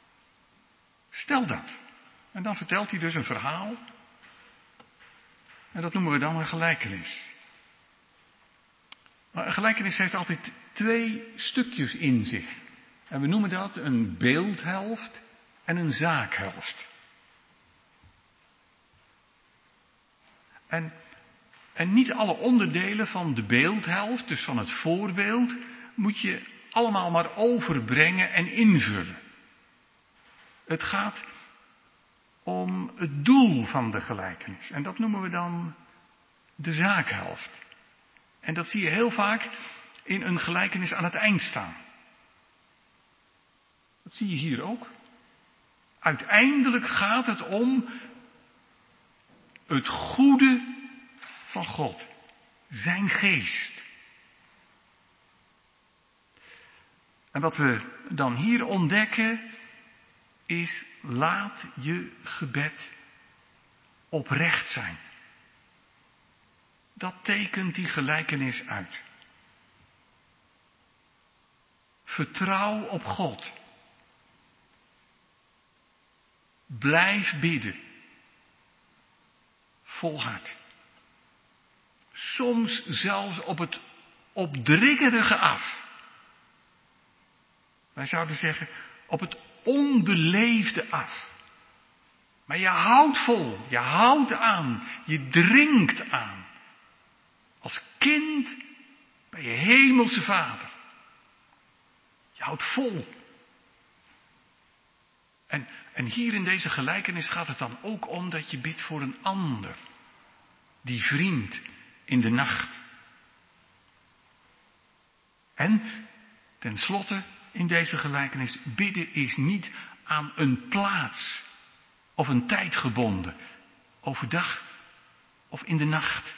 Stel dat. En dan vertelt hij dus een verhaal En dat noemen we dan een gelijkenis. Maar een gelijkenis heeft altijd twee stukjes in zich. En we noemen dat een beeldhelft en een zaakhelft. En, en niet alle onderdelen van de beeldhelft, dus van het voorbeeld, moet je allemaal maar overbrengen en invullen. Het gaat om het doel van de gelijkenis. En dat noemen we dan de zaakhelft. En dat zie je heel vaak in een gelijkenis aan het eind staan. Dat zie je hier ook. Uiteindelijk gaat het om het goede van God. Zijn geest. En wat we dan hier ontdekken is: laat je gebed oprecht zijn. Dat tekent die gelijkenis uit. Vertrouw op God. Blijf bidden. Volhard. Soms zelfs op het opdringerige af. Wij zouden zeggen op het onbeleefde af. Maar je houdt vol, je houdt aan, je dringt aan. Als kind bij je hemelse Vader. Je houdt vol. En, en hier in deze gelijkenis gaat het dan ook om dat je bidt voor een ander. Die vriend in de nacht. En tenslotte in deze gelijkenis, bidden is niet aan een plaats of een tijd gebonden. Overdag of in de nacht.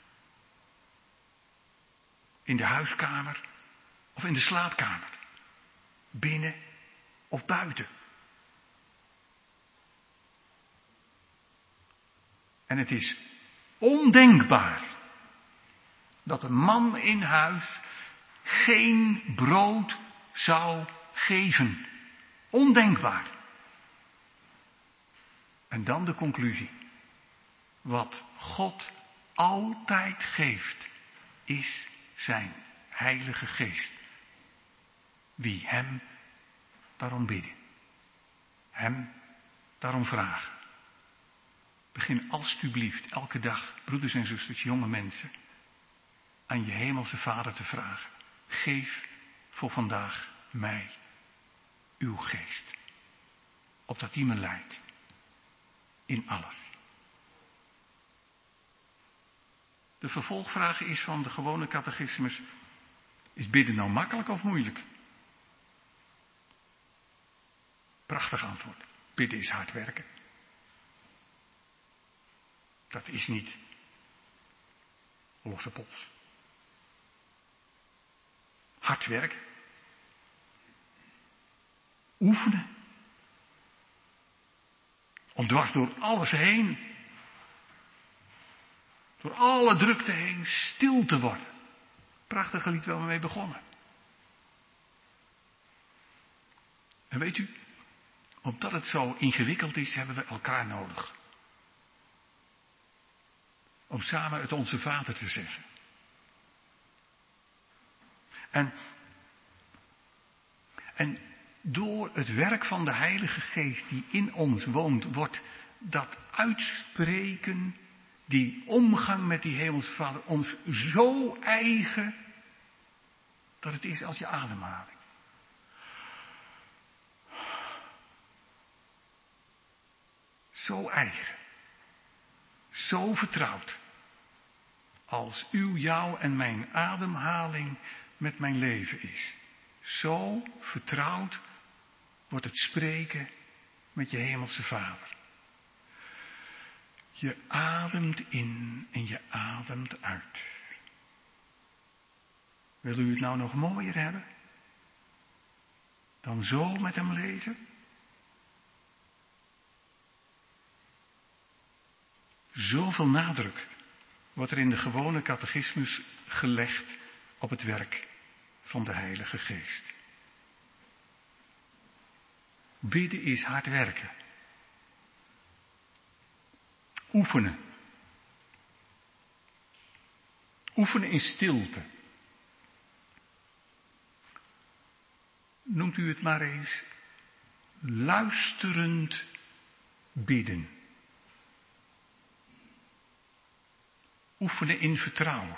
In de huiskamer of in de slaapkamer. Binnen of buiten. En het is ondenkbaar dat een man in huis geen brood zou geven. Ondenkbaar. En dan de conclusie. Wat God altijd geeft, is zijn Heilige Geest. Wie hem daarom bidden. Hem daarom vragen. Begin alstublieft elke dag, broeders en zusters, jonge mensen, aan je hemelse Vader te vragen. Geef voor vandaag mij uw geest. Opdat die me leidt. In alles. De vervolgvraag is van de gewone catechismus. Is bidden nou makkelijk of moeilijk? Prachtig antwoord. Bidden is hard werken. Dat is niet losse pols. Hard werken. Oefenen. Om dwars door alles heen. Door alle drukte heen stil te worden. Prachtige lied waar we mee begonnen. En weet u, omdat het zo ingewikkeld is, hebben we elkaar nodig. Om samen het Onze Vader te zeggen. En, en door het werk van de Heilige Geest die in ons woont, wordt dat uitspreken, die omgang met die Hemelse Vader, ons zo eigen, dat het is als je ademhaling. Zo eigen. Zo vertrouwd. Als uw, jou en mijn ademhaling met mijn leven is. Zo vertrouwd wordt het spreken met je hemelse Vader. Je ademt in en je ademt uit. Wil u het nou nog mooier hebben? Dan zo met hem leven? Zoveel nadruk wordt er in de gewone catechismus gelegd op het werk van de Heilige Geest. Bidden is hard werken. Oefenen. Oefenen in stilte. Noemt u het maar eens luisterend bidden. Oefenen in vertrouwen.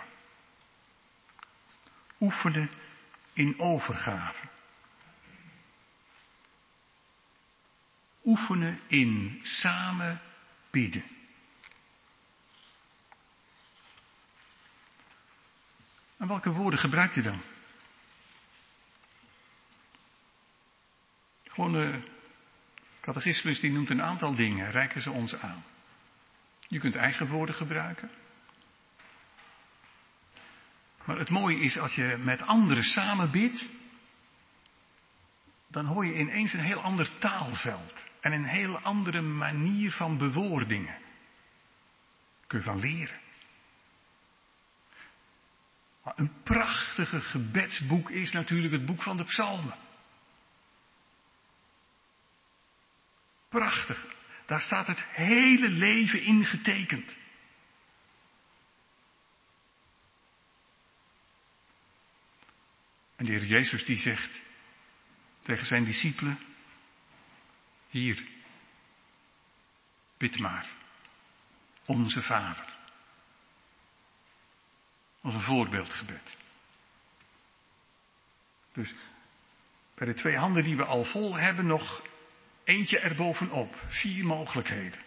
Oefenen in overgave. Oefenen in samen bidden. En welke woorden gebruikt u dan? Gewoon de catechismus die noemt een aantal dingen, reiken ze ons aan. Je kunt eigen woorden gebruiken. Maar het mooie is als je met anderen samen bidt, dan hoor je ineens een heel ander taalveld. En een heel andere manier van bewoordingen. Kun je van leren. Maar een prachtige gebedsboek is natuurlijk het boek van de Psalmen. Prachtig. Daar staat het hele leven in getekend. En de Heer Jezus die zegt tegen zijn discipelen, hier, bid maar, onze Vader. Als een voorbeeldgebed. Dus bij de twee handen die we al vol hebben nog eentje erbovenop. Vier mogelijkheden.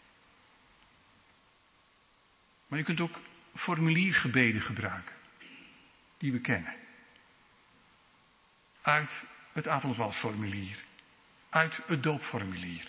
Maar je kunt ook formuliergebeden gebruiken. Die we kennen. Uit het avondmaalsformulier. Uit het doopformulier.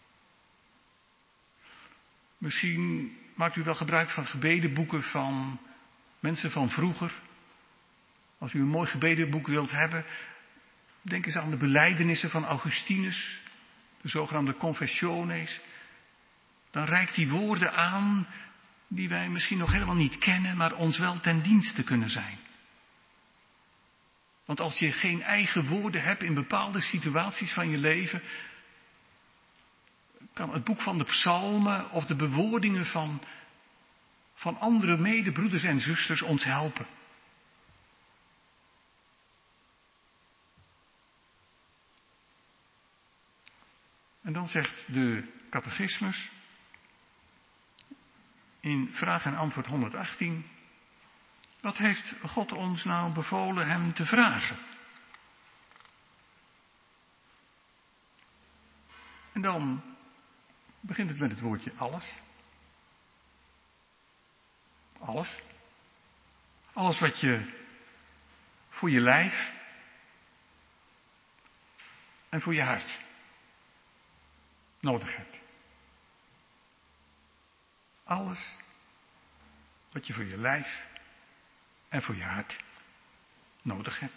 Misschien maakt u wel gebruik van gebedenboeken van mensen van vroeger. Als u een mooi gebedenboek wilt hebben, denk eens aan de belijdenissen van Augustinus, de zogenaamde Confessiones. Dan reikt die woorden aan die wij misschien nog helemaal niet kennen, maar ons wel ten dienste kunnen zijn. Want als je geen eigen woorden hebt in bepaalde situaties van je leven, kan het boek van de Psalmen of de bewoordingen van, van andere medebroeders en zusters ons helpen. En dan zegt de catechismus in vraag en antwoord honderdachttien, wat heeft God ons nou bevolen hem te vragen? En dan begint het met het woordje alles. Alles. Alles wat je voor je lijf en voor je hart nodig hebt. Alles wat je voor je lijf en voor je hart nodig hebt.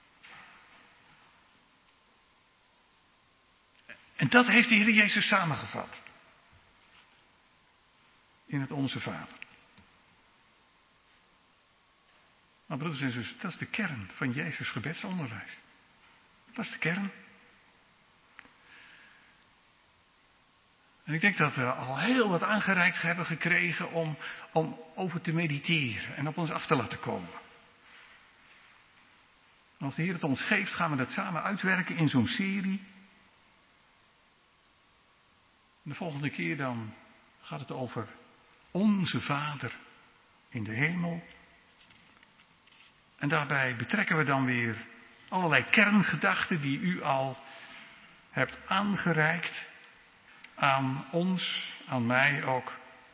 En dat heeft de Heer Jezus samengevat. In het Onze Vader. Maar broeders en zussen, dat is de kern van Jezus' gebedsonderwijs. Dat is de kern. En ik denk dat we al heel wat aangereikt hebben gekregen om, om over te mediteren en op ons af te laten komen. En als de Heer het ons geeft, gaan we dat samen uitwerken in zo'n serie. En de volgende keer dan gaat het over onze Vader in de hemel. En daarbij betrekken we dan weer allerlei kerngedachten die u al hebt aangereikt. Aan ons, aan mij ook.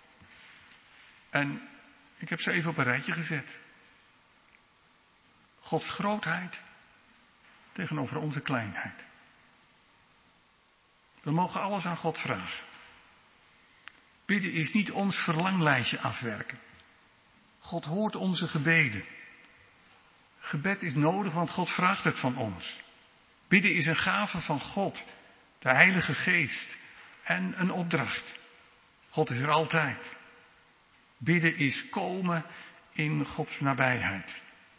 En ik heb ze even op een rijtje gezet. Gods grootheid tegenover onze kleinheid. We mogen alles aan God vragen. Bidden is niet ons verlanglijstje afwerken. God hoort onze gebeden. Gebed is nodig, want God vraagt het van ons. Bidden is een gave van God, de Heilige Geest. En een opdracht. God is er altijd. Bidden is komen in Gods nabijheid.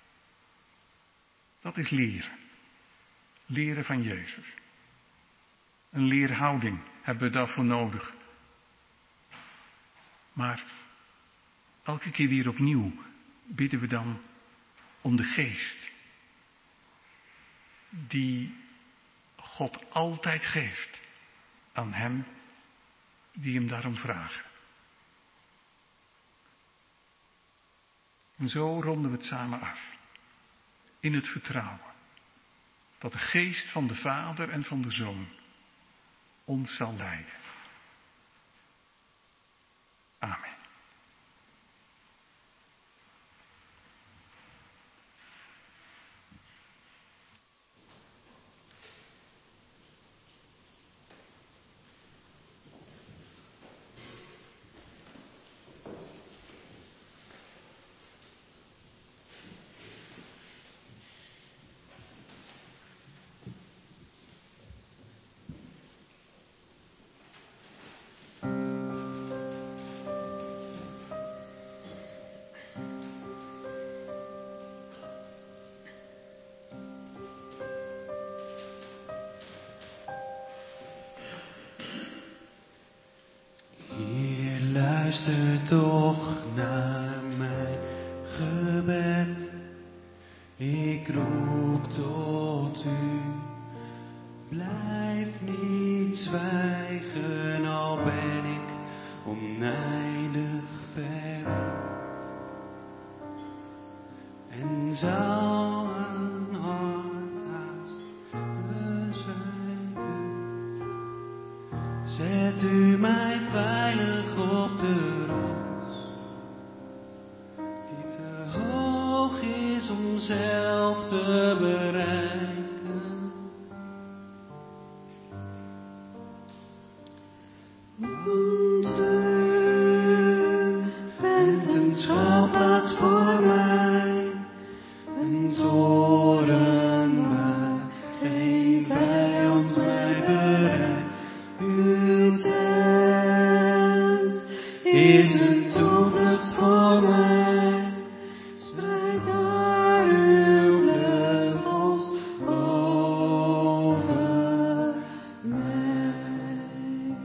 Dat is leren. Leren van Jezus. Een leerhouding hebben we daarvoor nodig. Maar elke keer weer opnieuw bidden we dan om de geest die God altijd geeft aan hem die hem daarom vragen. En zo ronden we het samen af. In het vertrouwen dat de geest van de Vader en van de Zoon ons zal leiden. Amen. Luister toch naar mijn gebed. Ik roep tot u. Blijf niet zwijgen, al ben ik oneindig ver weg. En zou een hart haast bezwijken. Zet u mij veilig op de rots, die te hoog is om zelf te bereiken. Want u bent een schuilplaats voor mij, een toren waar geen vijand mij bereikt. Uw tent is een toevlucht voor mij. Spreid daar uw vleugels over mij.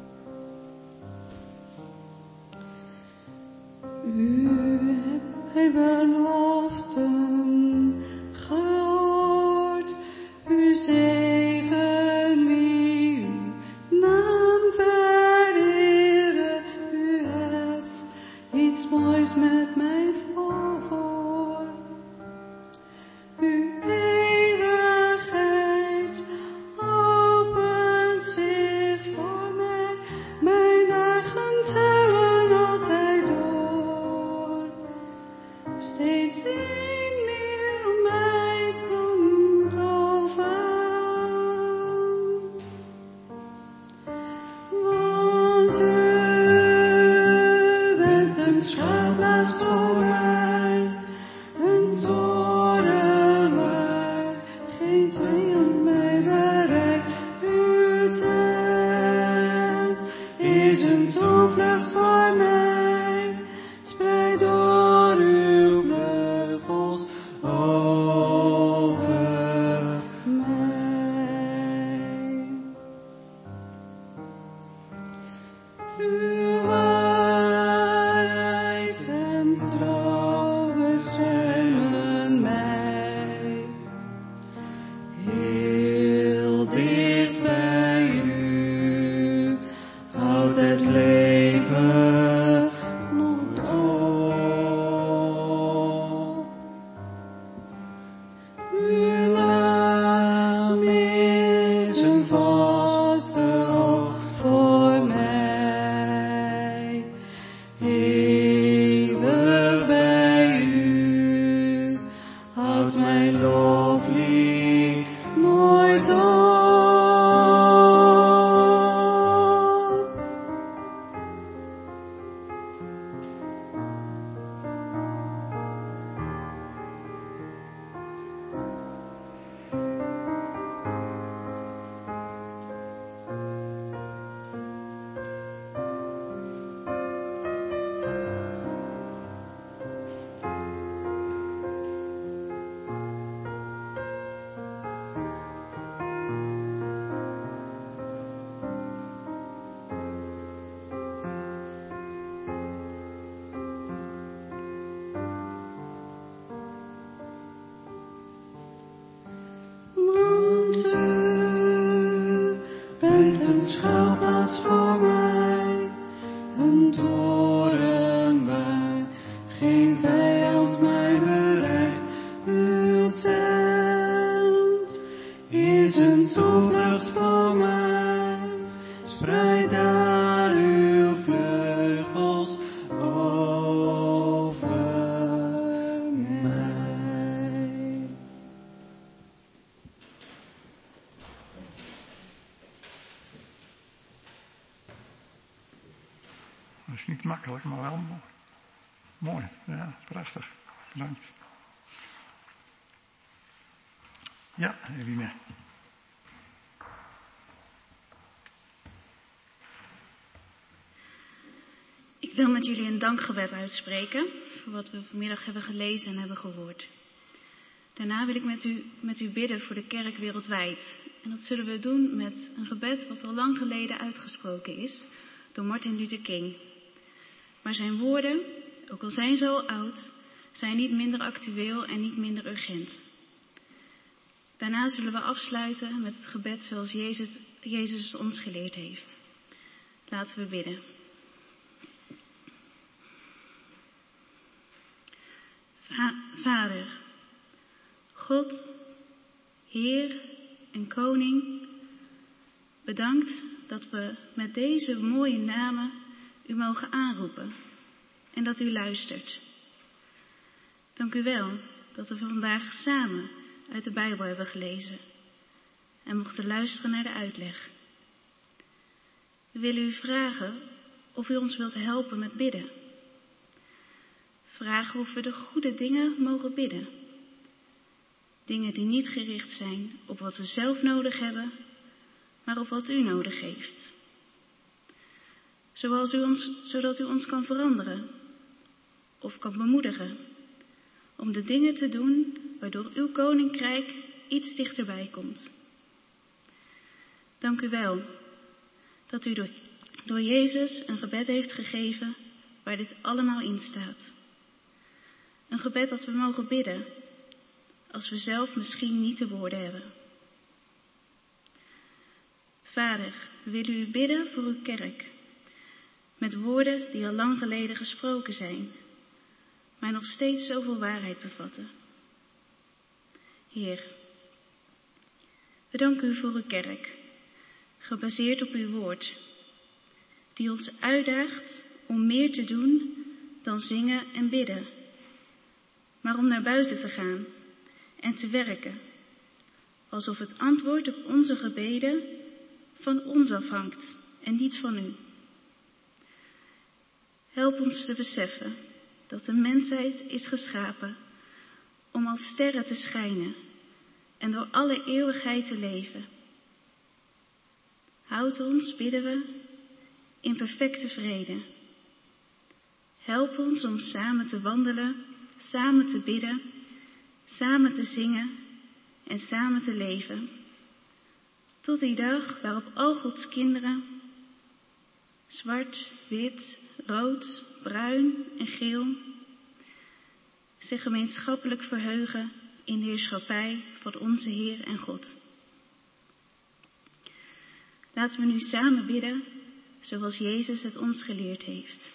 U hebt mijn beloften gehoord. U zegen wie uw naam vereren. U hebt iets moois met mij voor. Uw eeuwigheid opent zich voor mij. Mijn dagen tellen altijd door. Steeds een meer om mij komt over. Want u bent een schuilplaats voor mij, een toren waar geen vijand mij bereikt. Uw tent is een toevlucht voor mij. Spreid door uw vleugels over mij. Uw waarheid en Dat is niet makkelijk, maar wel mooi. Mooi, ja, prachtig. Bedankt. Ja, Eline. Ik wil met jullie een dankgebed uitspreken voor wat we vanmiddag hebben gelezen en hebben gehoord. Daarna wil ik met u, met u bidden voor de kerk wereldwijd. En dat zullen we doen met een gebed wat al lang geleden uitgesproken is door Martin Luther King. Maar zijn woorden, ook al zijn ze al oud, zijn niet minder actueel en niet minder urgent. Daarna zullen we afsluiten met het gebed zoals Jezus, Jezus ons geleerd heeft. Laten we bidden. Va- Vader, God, Heer en Koning, bedankt dat we met deze mooie namen u mogen aanroepen en dat u luistert. Dank u wel dat we vandaag samen uit de Bijbel hebben gelezen en mochten luisteren naar de uitleg. We willen u vragen of u ons wilt helpen met bidden. Vragen of we de goede dingen mogen bidden. Dingen die niet gericht zijn op wat we zelf nodig hebben, maar op wat u nodig heeft. Zoals u ons, zodat u ons kan veranderen of kan bemoedigen om de dingen te doen waardoor uw koninkrijk iets dichterbij komt. Dank u wel dat u door, door Jezus een gebed heeft gegeven waar dit allemaal in staat. Een gebed dat we mogen bidden als we zelf misschien niet de woorden hebben. Vader, we willen u bidden voor uw kerk met woorden die al lang geleden gesproken zijn, maar nog steeds zoveel waarheid bevatten. Heer, we danken u voor uw kerk, gebaseerd op uw woord, die ons uitdaagt om meer te doen dan zingen en bidden, maar om naar buiten te gaan en te werken, alsof het antwoord op onze gebeden van ons afhangt en niet van u. Help ons te beseffen dat de mensheid is geschapen om als sterren te schijnen en door alle eeuwigheid te leven. Houd ons, bidden we, in perfecte vrede. Help ons om samen te wandelen, samen te bidden, samen te zingen en samen te leven. Tot die dag waarop al Gods kinderen, zwart, wit, rood, bruin en geel, zich gemeenschappelijk verheugen in de heerschappij van onze Heer en God. Laten we nu samen bidden zoals Jezus het ons geleerd heeft.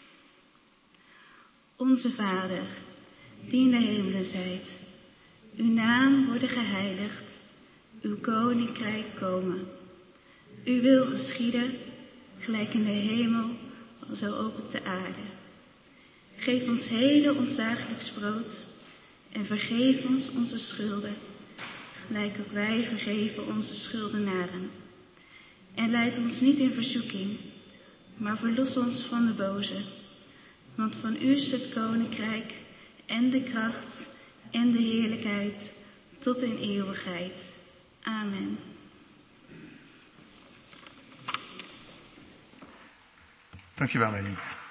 Onze Vader, die in de hemelen zijt, uw naam worden geheiligd, uw koninkrijk komen. Uw wil geschieden, gelijk in de hemel, zo ook op de aarde. Geef ons heden ons dagelijks brood en vergeef ons onze schulden, gelijk ook wij vergeven onze schuldenaren. En leid ons niet in verzoeking, maar verlos ons van de boze. Want van u is het koninkrijk en de kracht en de heerlijkheid tot in eeuwigheid. Amen. Dankjewel, Eline.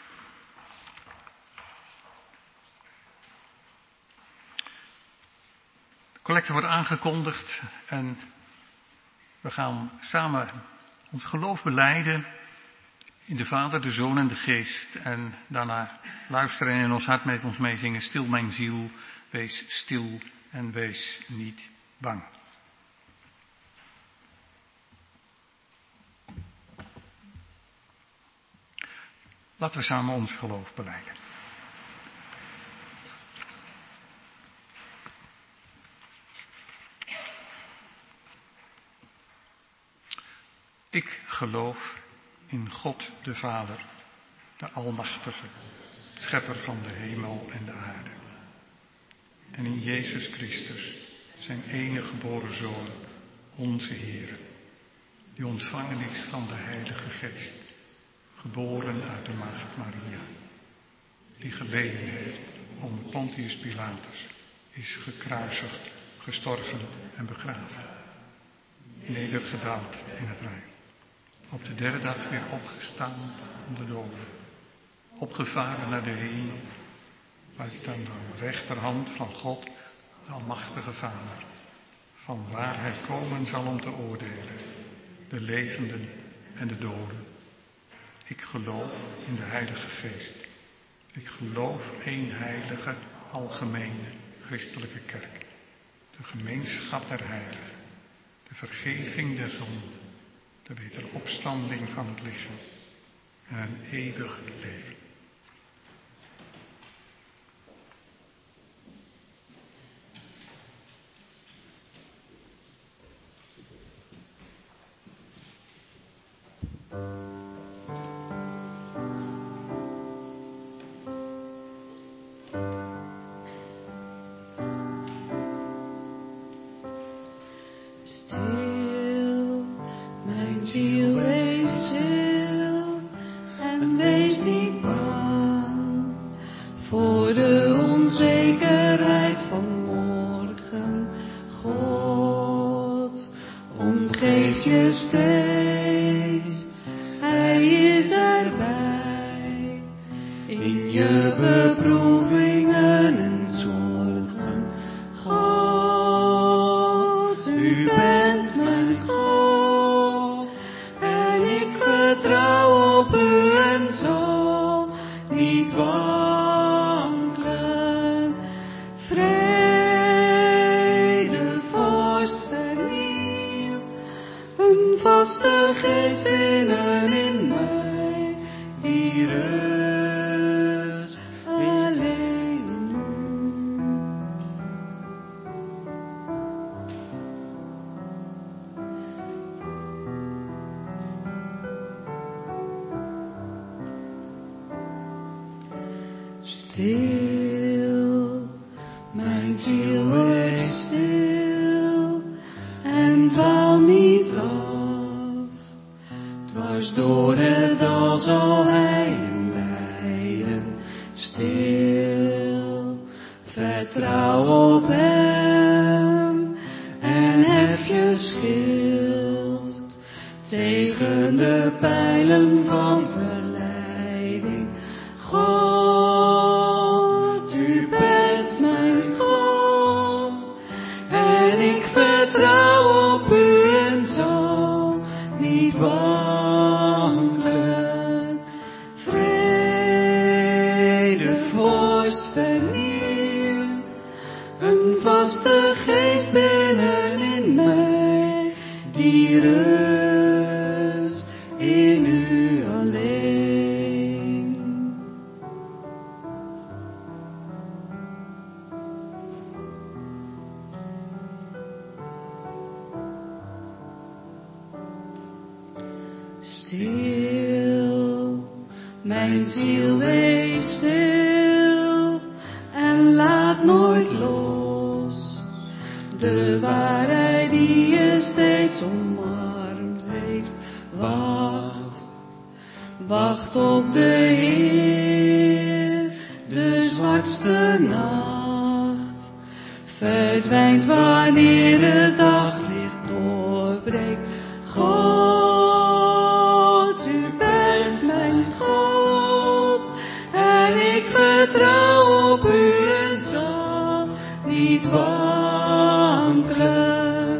De collecte wordt aangekondigd en we gaan samen ons geloof belijden in de Vader, de Zoon en de Geest. En daarna luisteren en in ons hart met ons meezingen. Stil mijn ziel, wees stil en wees niet bang. Laten we samen ons geloof belijden. Ik geloof in God de Vader, de Almachtige, Schepper van de hemel en de aarde. En in Jezus Christus, zijn enige geboren Zoon, onze Heer, die ontvangen is van de Heilige Geest, geboren uit de maagd Maria, die geleden heeft onder Pontius Pilatus, is gekruisigd, gestorven en begraven, nedergedaald in het rijk, op de derde dag weer opgestaan van de doden, opgevaren naar de hemel, waar hij aan de rechterhand van God, de Almachtige Vader, van waar hij komen zal om te oordelen, de levenden en de doden. Ik geloof in de Heilige Geest. Ik geloof één heilige, algemene, christelijke kerk. De gemeenschap der heiligen. De vergeving der zonden. De wederopstanding van het lichaam. En een eeuwig leven. Stil, mijn ziel, wees stil en wees niet bang voor de onzekerheid van morgen. God omgeeft je steeds, Hij is erbij in je beproevingen en zorgen. God, U bent mijn God en ik vertrouw op U en zal niet wankelen. Vrede, vorst, vernieuw een vaste geest binnen in mij, die rust alleen in U. Stil, mijn ziel, wees stil en dwaal niet af. Dwars door het dal zal Hij je leiden. Stil, vertrouw op Hem en hef je schild tegen de pijlen van verleiding. God, U bent mijn God en ik vertrouw op U en zal niet wankelen. Vrede, vorst, vernieuw een vaste geest binnen in mij, die rust in U alleen. Stil, mijn ziel, wees stil en laat nooit los de waarheid die je steeds omarmd heeft. Wacht, wacht op de Heer, de zwartste nacht verdwijnt wanneer het daglicht doorbreekt. God, U bent mijn God en ik vertrouw op U en zal niet wankelen.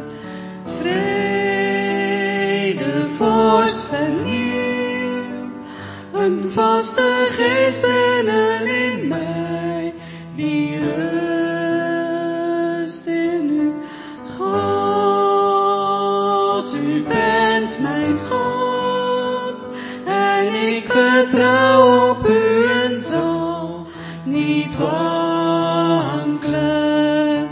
Vrede, vorst, vernieuw een vaste geest binnen in mij, die rust in U. God, U bent mijn God en ik vertrouw op U en zal niet wankelen.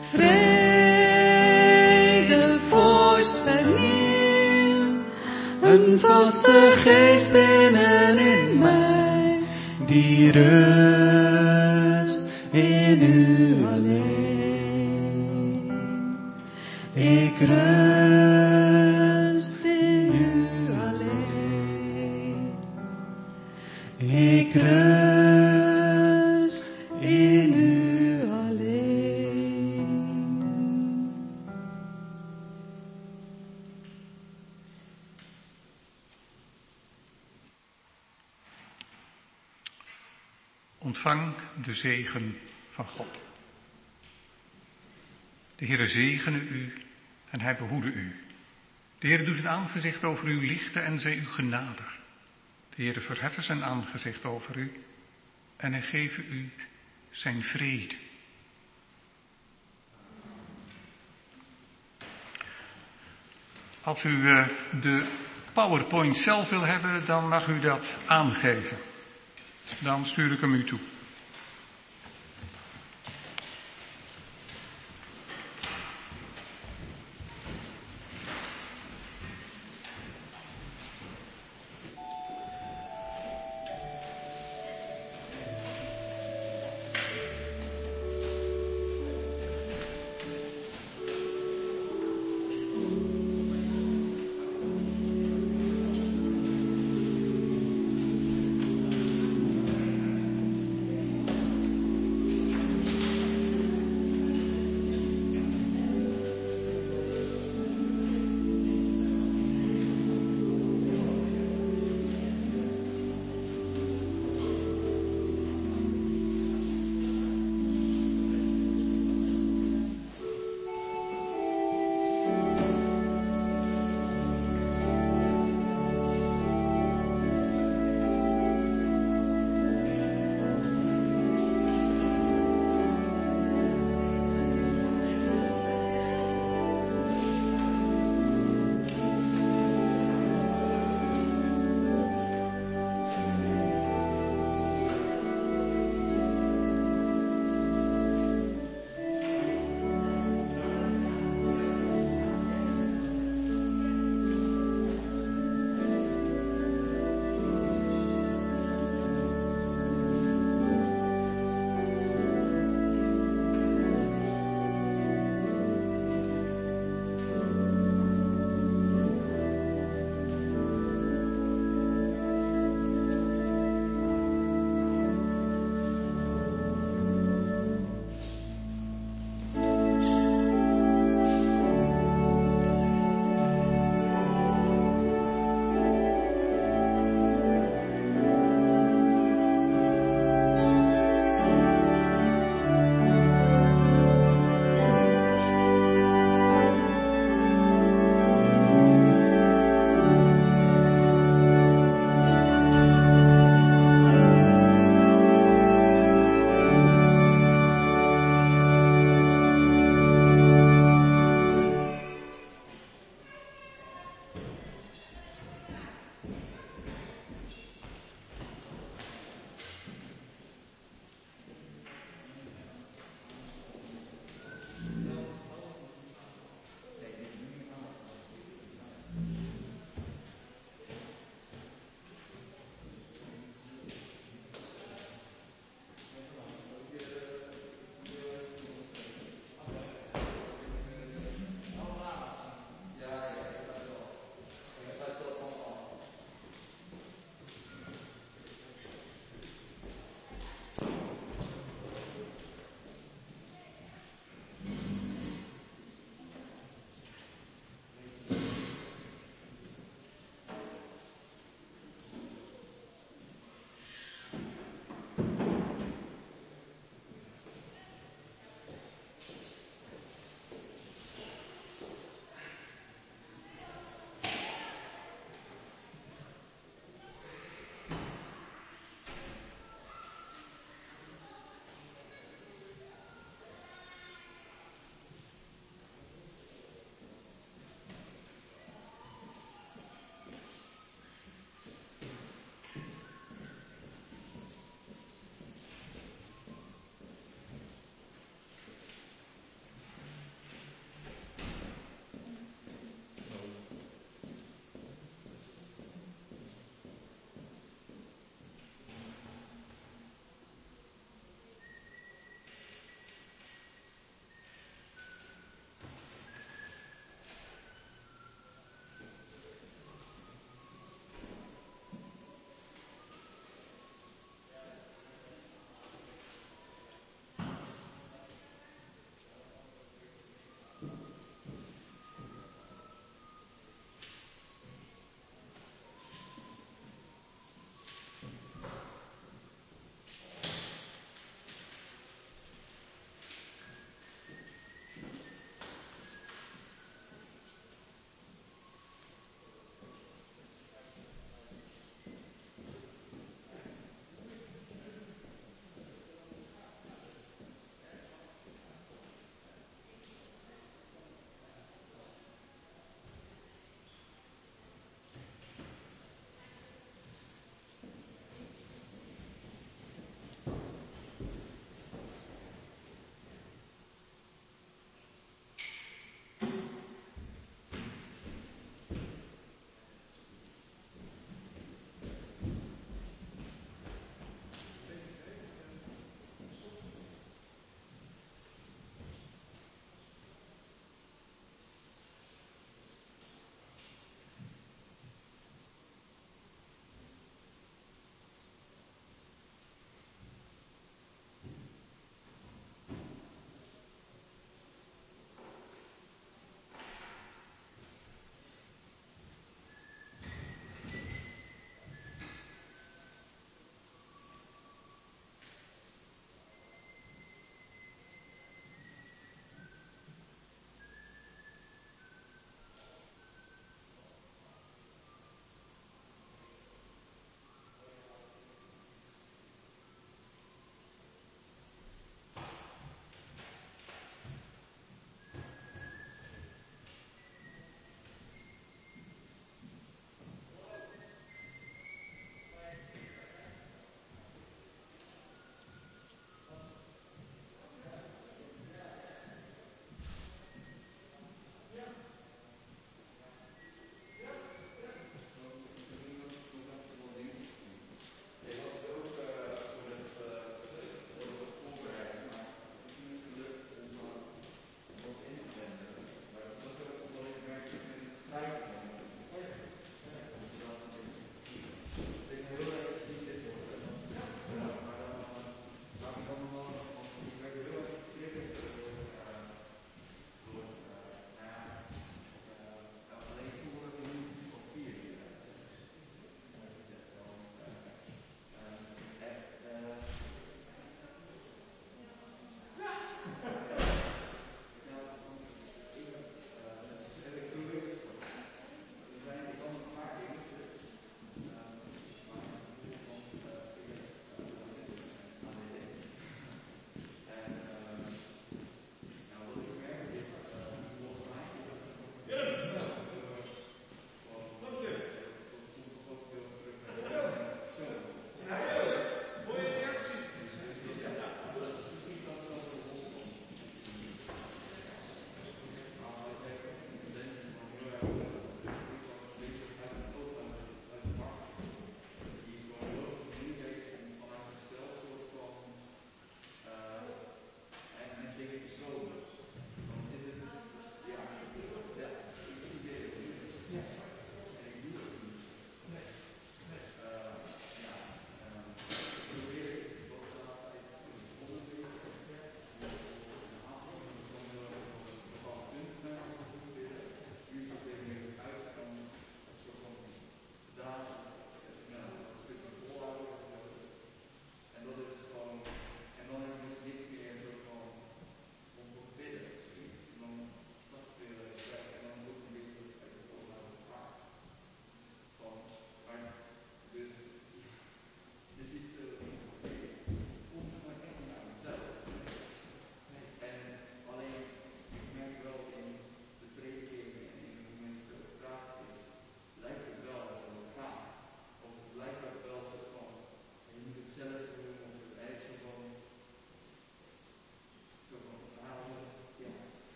Vrede, vorst, vernieuw een vaste geest binnen in mij, die rust in U alleen. Ik rust in U alleen. ontvang de zegen van God. De Heere zegene u en hij behoede u. De Heere doet zijn aangezicht over u lichten en zij u genadig. De Heere verheffen zijn aangezicht over u en hij geeft u zijn vrede. Als u uh, de PowerPoint zelf wil hebben, dan mag u dat aangeven. Dan stuur ik hem u toe.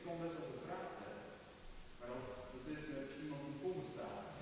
kan best wel gevraagd hebben. Maar dat, dat is met iemand die voor me staat.